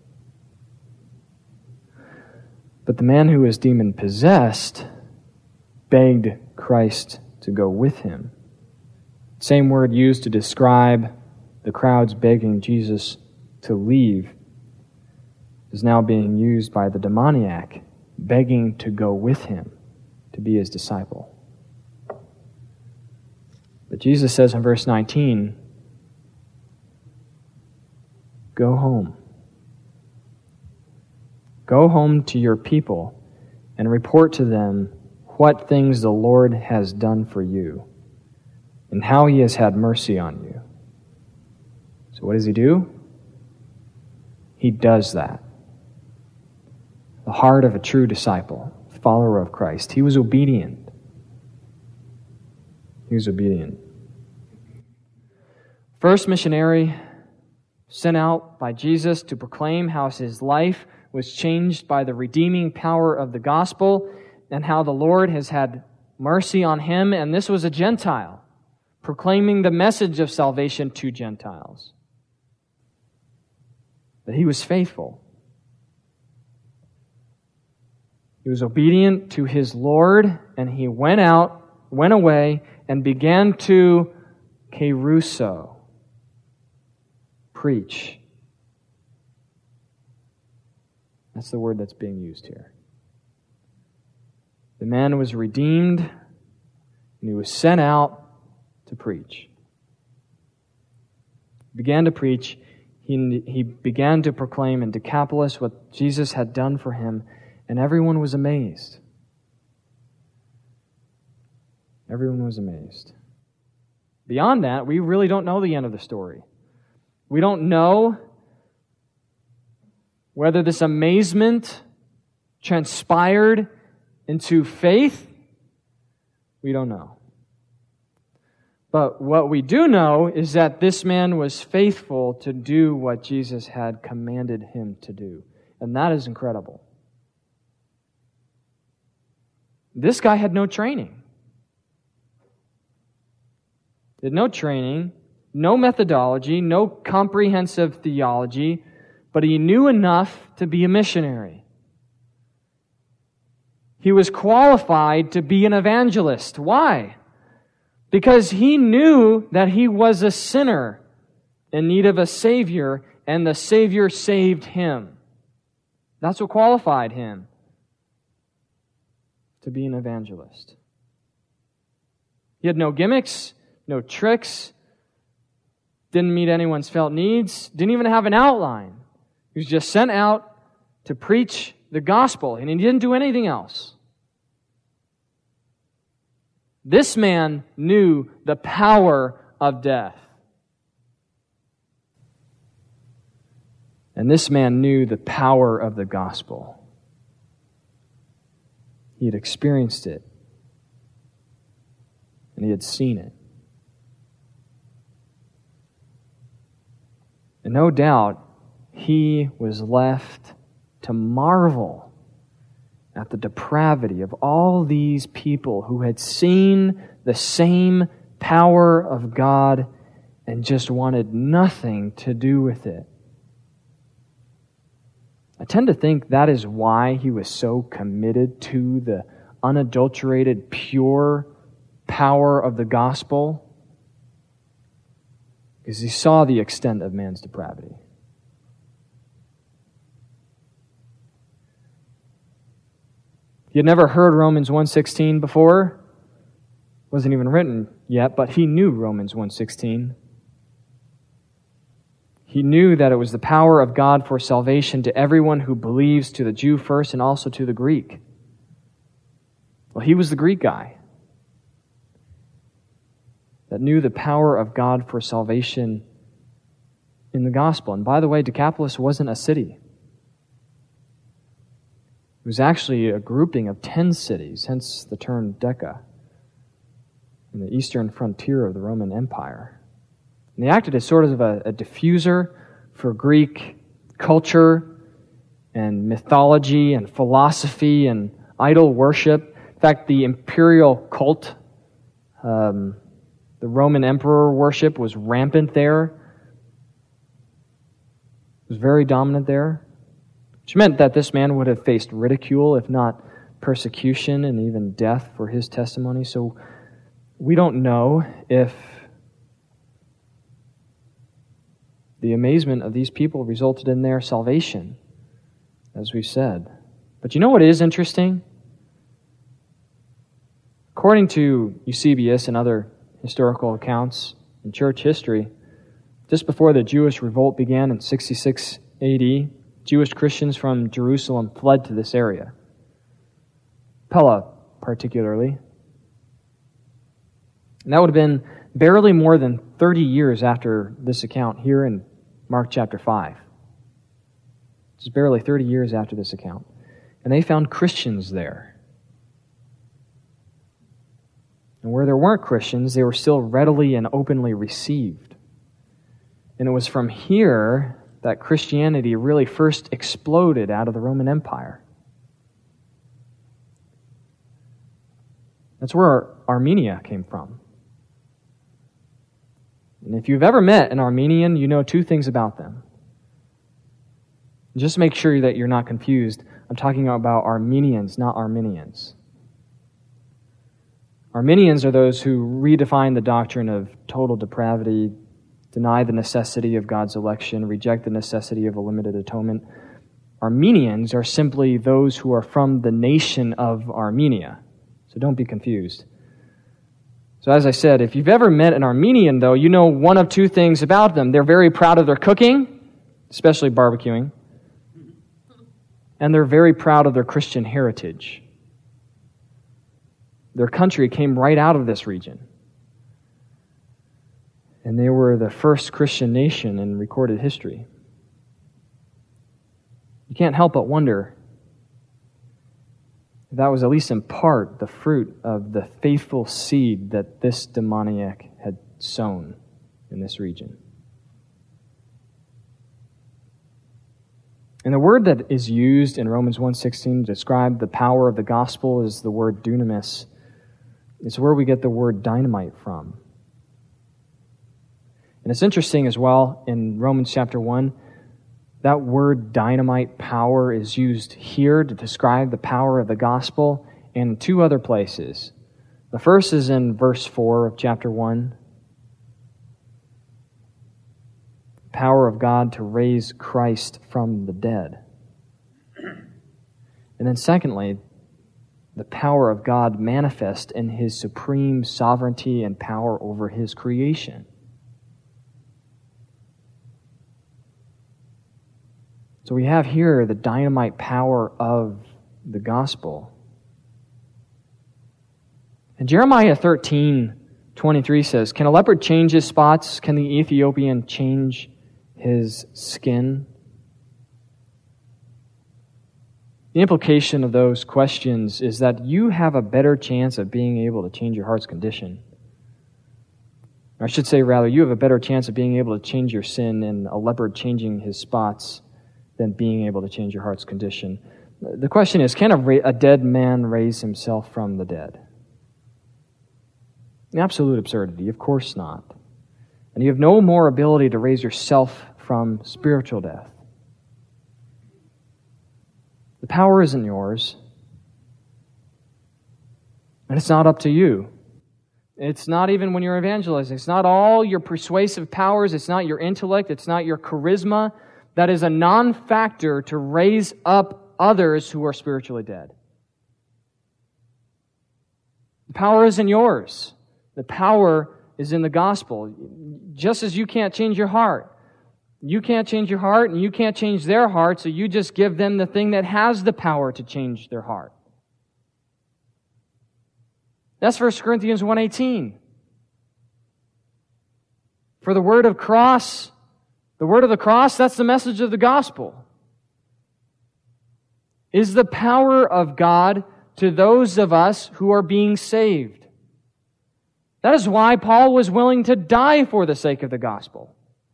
But the man who was demon-possessed begged Christ to go with him. Same word used to describe the crowds begging Jesus to leave is now being used by the demoniac, begging to go with him, to be his disciple. But Jesus says in verse 19, go home. Go home to your people and report to them what things the Lord has done for you and how he has had mercy on you. So what does he do? He does that. The heart of a true disciple, follower of Christ. He was obedient. He was obedient. First missionary sent out by Jesus to proclaim how his life was changed by the redeeming power of the gospel and how the Lord has had mercy on him, and this was a Gentile, proclaiming the message of salvation to Gentiles. But he was faithful. He was obedient to his Lord, and he went away, and began to kerusso, preach. That's the word that's being used here. The man was redeemed, and he was sent out to preach. He began to preach. He began to proclaim in Decapolis what Jesus had done for him, and everyone was amazed. Everyone was amazed. Beyond that, we really don't know the end of the story. We don't know whether this amazement transpired into faith. We don't know. But what we do know is that this man was faithful to do what Jesus had commanded him to do. And that is incredible. This guy had no training. He had no training. no methodology, no comprehensive theology, but he knew enough to be a missionary. He was qualified to be an evangelist. Why? Because he knew that he was a sinner in need of a Savior, and the Savior saved him. That's what qualified him to be an evangelist. He had no gimmicks, no tricks, didn't meet anyone's felt needs, didn't even have an outline. He was just sent out to preach the gospel, and he didn't do anything else. This man knew the power of death. And this man knew the power of the gospel. He had experienced it. And he had seen it. And no doubt, he was left to marvel at the depravity of all these people who had seen the same power of God and just wanted nothing to do with it. I tend to think that is why he was so committed to the unadulterated, pure power of the gospel, because he saw the extent of man's depravity. He had never heard Romans 1:16 before. It wasn't even written yet, but he knew Romans 1:16. He knew that it was the power of God for salvation to everyone who believes, to the Jew first and also to the Greek. Well, he was the Greek guy that knew the power of God for salvation in the gospel. And by the way, Decapolis wasn't a city. It was actually a grouping of 10 cities, hence the term Deca, in the eastern frontier of the Roman Empire. And they acted as sort of a diffuser for Greek culture and mythology and philosophy and idol worship. In fact, the imperial cult, the Roman emperor worship was rampant there. It was very dominant there, which meant that this man would have faced ridicule, if not persecution and even death for his testimony. So we don't know if the amazement of these people resulted in their salvation, as we said. But you know what is interesting? According to Eusebius and other historical accounts in church history, just before the Jewish revolt began in 66 AD, Jewish Christians from Jerusalem fled to this area. Pella, particularly. And that would have been barely more than 30 years after this account here in Mark chapter 5. It's barely 30 years after this account. And they found Christians there. And where there weren't Christians, they were still readily and openly received. And it was from here that Christianity really first exploded out of the Roman Empire. That's where Armenia came from. And if you've ever met an Armenian, you know two things about them. Just make sure that you're not confused. I'm talking about Armenians, not Arminians. Arminians are those who redefine the doctrine of total depravity, deny the necessity of God's election, reject the necessity of a limited atonement. Armenians are simply those who are from the nation of Armenia. So don't be confused. So as I said, if you've ever met an Armenian, though, you know one of two things about them. They're very proud of their cooking, especially barbecuing, and they're very proud of their Christian heritage. Their country came right out of this region. And they were the first Christian nation in recorded history. You can't help but wonder if that was at least in part the fruit of the faithful seed that this demoniac had sown in this region. And the word that is used in Romans 1:16 to describe the power of the gospel is the word dunamis. It's where we get the word dynamite from. And it's interesting as well, in Romans chapter 1, that word dynamite power is used here to describe the power of the gospel in two other places. The first is in verse 4 of chapter 1. Power of God to raise Christ from the dead. And then secondly, the power of God manifest in His supreme sovereignty and power over His creation. So we have here the dynamite power of the gospel. And Jeremiah 13:23 says, "Can a leopard change his spots? Can the Ethiopian change his skin?" The implication of those questions is that you have a better chance of being able to change your heart's condition. Or I should say, rather, you have a better chance of being able to change your sin and a leopard changing his spots than being able to change your heart's condition. The question is, can a dead man raise himself from the dead? An absolute absurdity. Of course not. And you have no more ability to raise yourself from spiritual death. The power isn't yours. And it's not up to you. It's not even when you're evangelizing. It's not all your persuasive powers. It's not your intellect. It's not your charisma. That is a non-factor to raise up others who are spiritually dead. The power isn't yours. The power is in the gospel. Just as you can't change your heart. You can't change your heart and you can't change their heart, so you just give them the thing that has the power to change their heart. That's 1 Corinthians 1:18. For the word of the cross, that's the message of the gospel, is the power of God to those of us who are being saved. That is why Paul was willing to die for the sake of the gospel.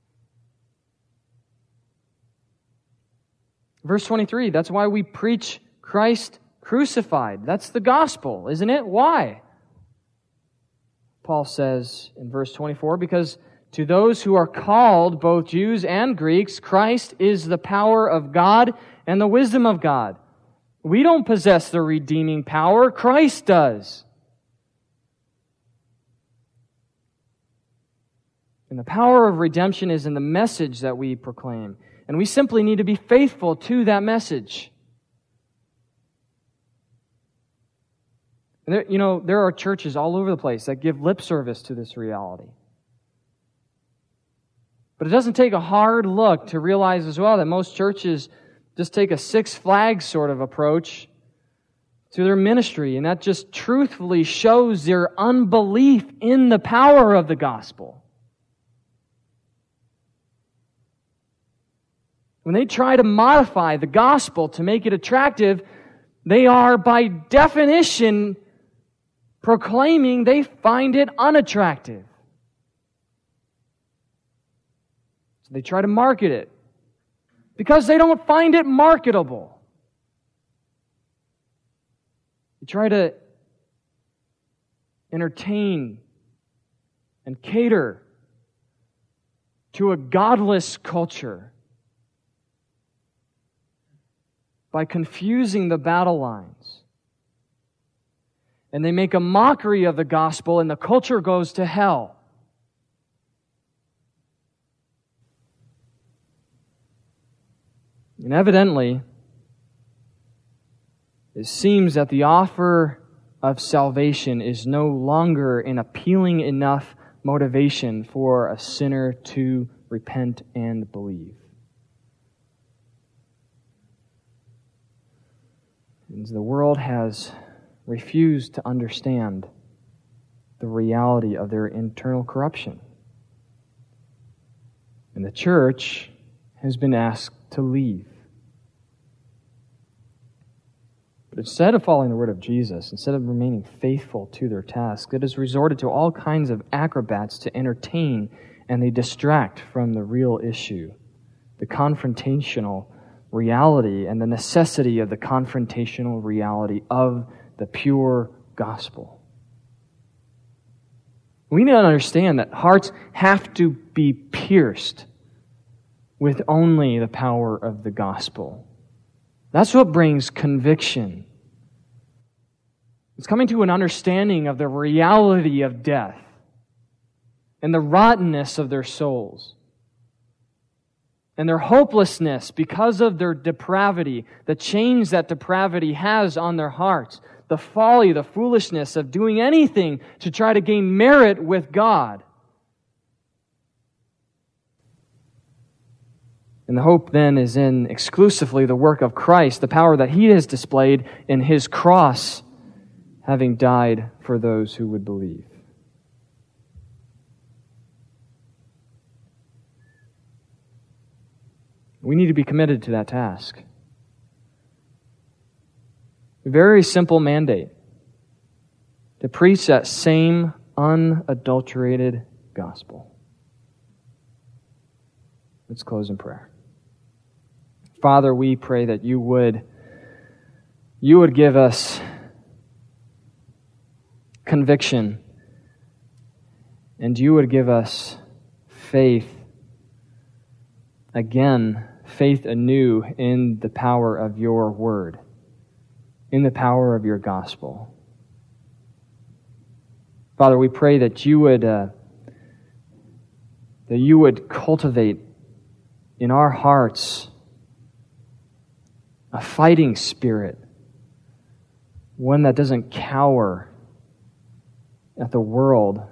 Verse 23, that's why we preach Christ crucified. That's the gospel, isn't it? Why? Paul says in verse 24, because to those who are called, both Jews and Greeks, Christ is the power of God and the wisdom of God. We don't possess the redeeming power, Christ does. And the power of redemption is in the message that we proclaim. And we simply need to be faithful to that message. And there are churches all over the place that give lip service to this reality. But it doesn't take a hard look to realize as well that most churches just take a Six Flags sort of approach to their ministry, and that just truthfully shows their unbelief in the power of the gospel. When they try to modify the gospel to make it attractive, they are by definition proclaiming they find it unattractive. So they try to market it because they don't find it marketable. They try to entertain and cater to a godless culture by confusing the battle lines. And they make a mockery of the gospel, and the culture goes to hell. And evidently, it seems that the offer of salvation is no longer an appealing enough motivation for a sinner to repent and believe. And the world has refused to understand the reality of their internal corruption. And the church has been asked to leave. But instead of following the word of Jesus, instead of remaining faithful to their task, it has resorted to all kinds of acrobats to entertain, and they distract from the real issue, the confrontational reality and the necessity of the confrontational reality of the pure gospel. We need to understand that hearts have to be pierced with only the power of the gospel. That's what brings conviction. It's coming to an understanding of the reality of death and the rottenness of their souls and their hopelessness because of their depravity, the change that depravity has on their hearts, the folly, the foolishness of doing anything to try to gain merit with God. And the hope then is in exclusively the work of Christ, the power that He has displayed in His cross, having died for those who would believe. We need to be committed to that task. A very simple mandate: to preach that same unadulterated gospel. Let's close in prayer. Father, we pray that you would give us conviction, and you would give us faith again, faith anew in the power of your word, in the power of your gospel. Father, we pray that you would cultivate in our hearts a fighting spirit, one that doesn't cower at the world,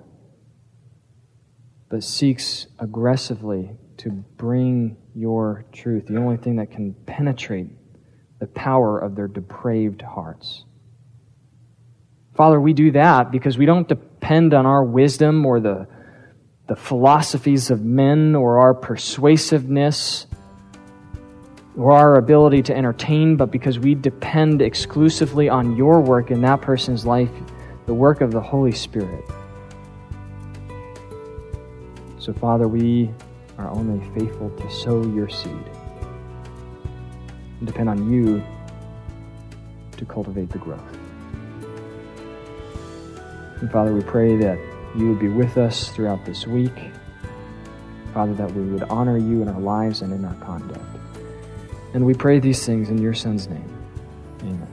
but seeks aggressively to bring your truth, the only thing that can penetrate the power of their depraved hearts. Father, we do that because we don't depend on our wisdom or the philosophies of men or our persuasiveness or our ability to entertain, but because we depend exclusively on your work in that person's life, the work of the Holy Spirit. So, Father, we are only faithful to sow your seed and depend on you to cultivate the growth. And Father, we pray that you would be with us throughout this week. Father, that we would honor you in our lives and in our conduct. And we pray these things in your Son's name. Amen.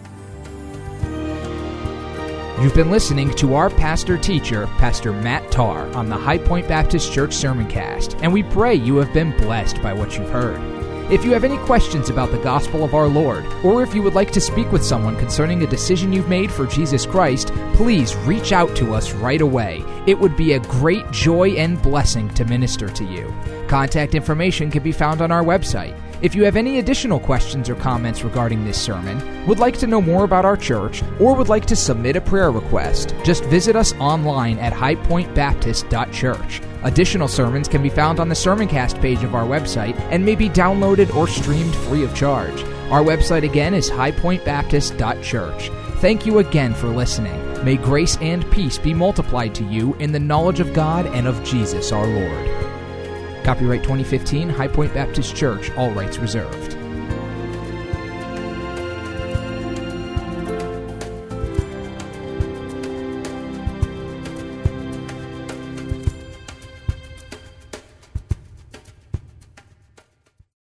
You've been listening to our pastor-teacher, Pastor Matt Tarr, on the High Point Baptist Church Sermoncast, and we pray you have been blessed by what you've heard. If you have any questions about the gospel of our Lord, or if you would like to speak with someone concerning a decision you've made for Jesus Christ, please reach out to us right away. It would be a great joy and blessing to minister to you. Contact information can be found on our website. If you have any additional questions or comments regarding this sermon, would like to know more about our church, or would like to submit a prayer request, just visit us online at highpointbaptist.church. Additional sermons can be found on the Sermoncast page of our website and may be downloaded or streamed free of charge. Our website again is highpointbaptist.church. Thank you again for listening. May grace and peace be multiplied to you in the knowledge of God and of Jesus our Lord. Copyright 2015, High Point Baptist Church, all rights reserved.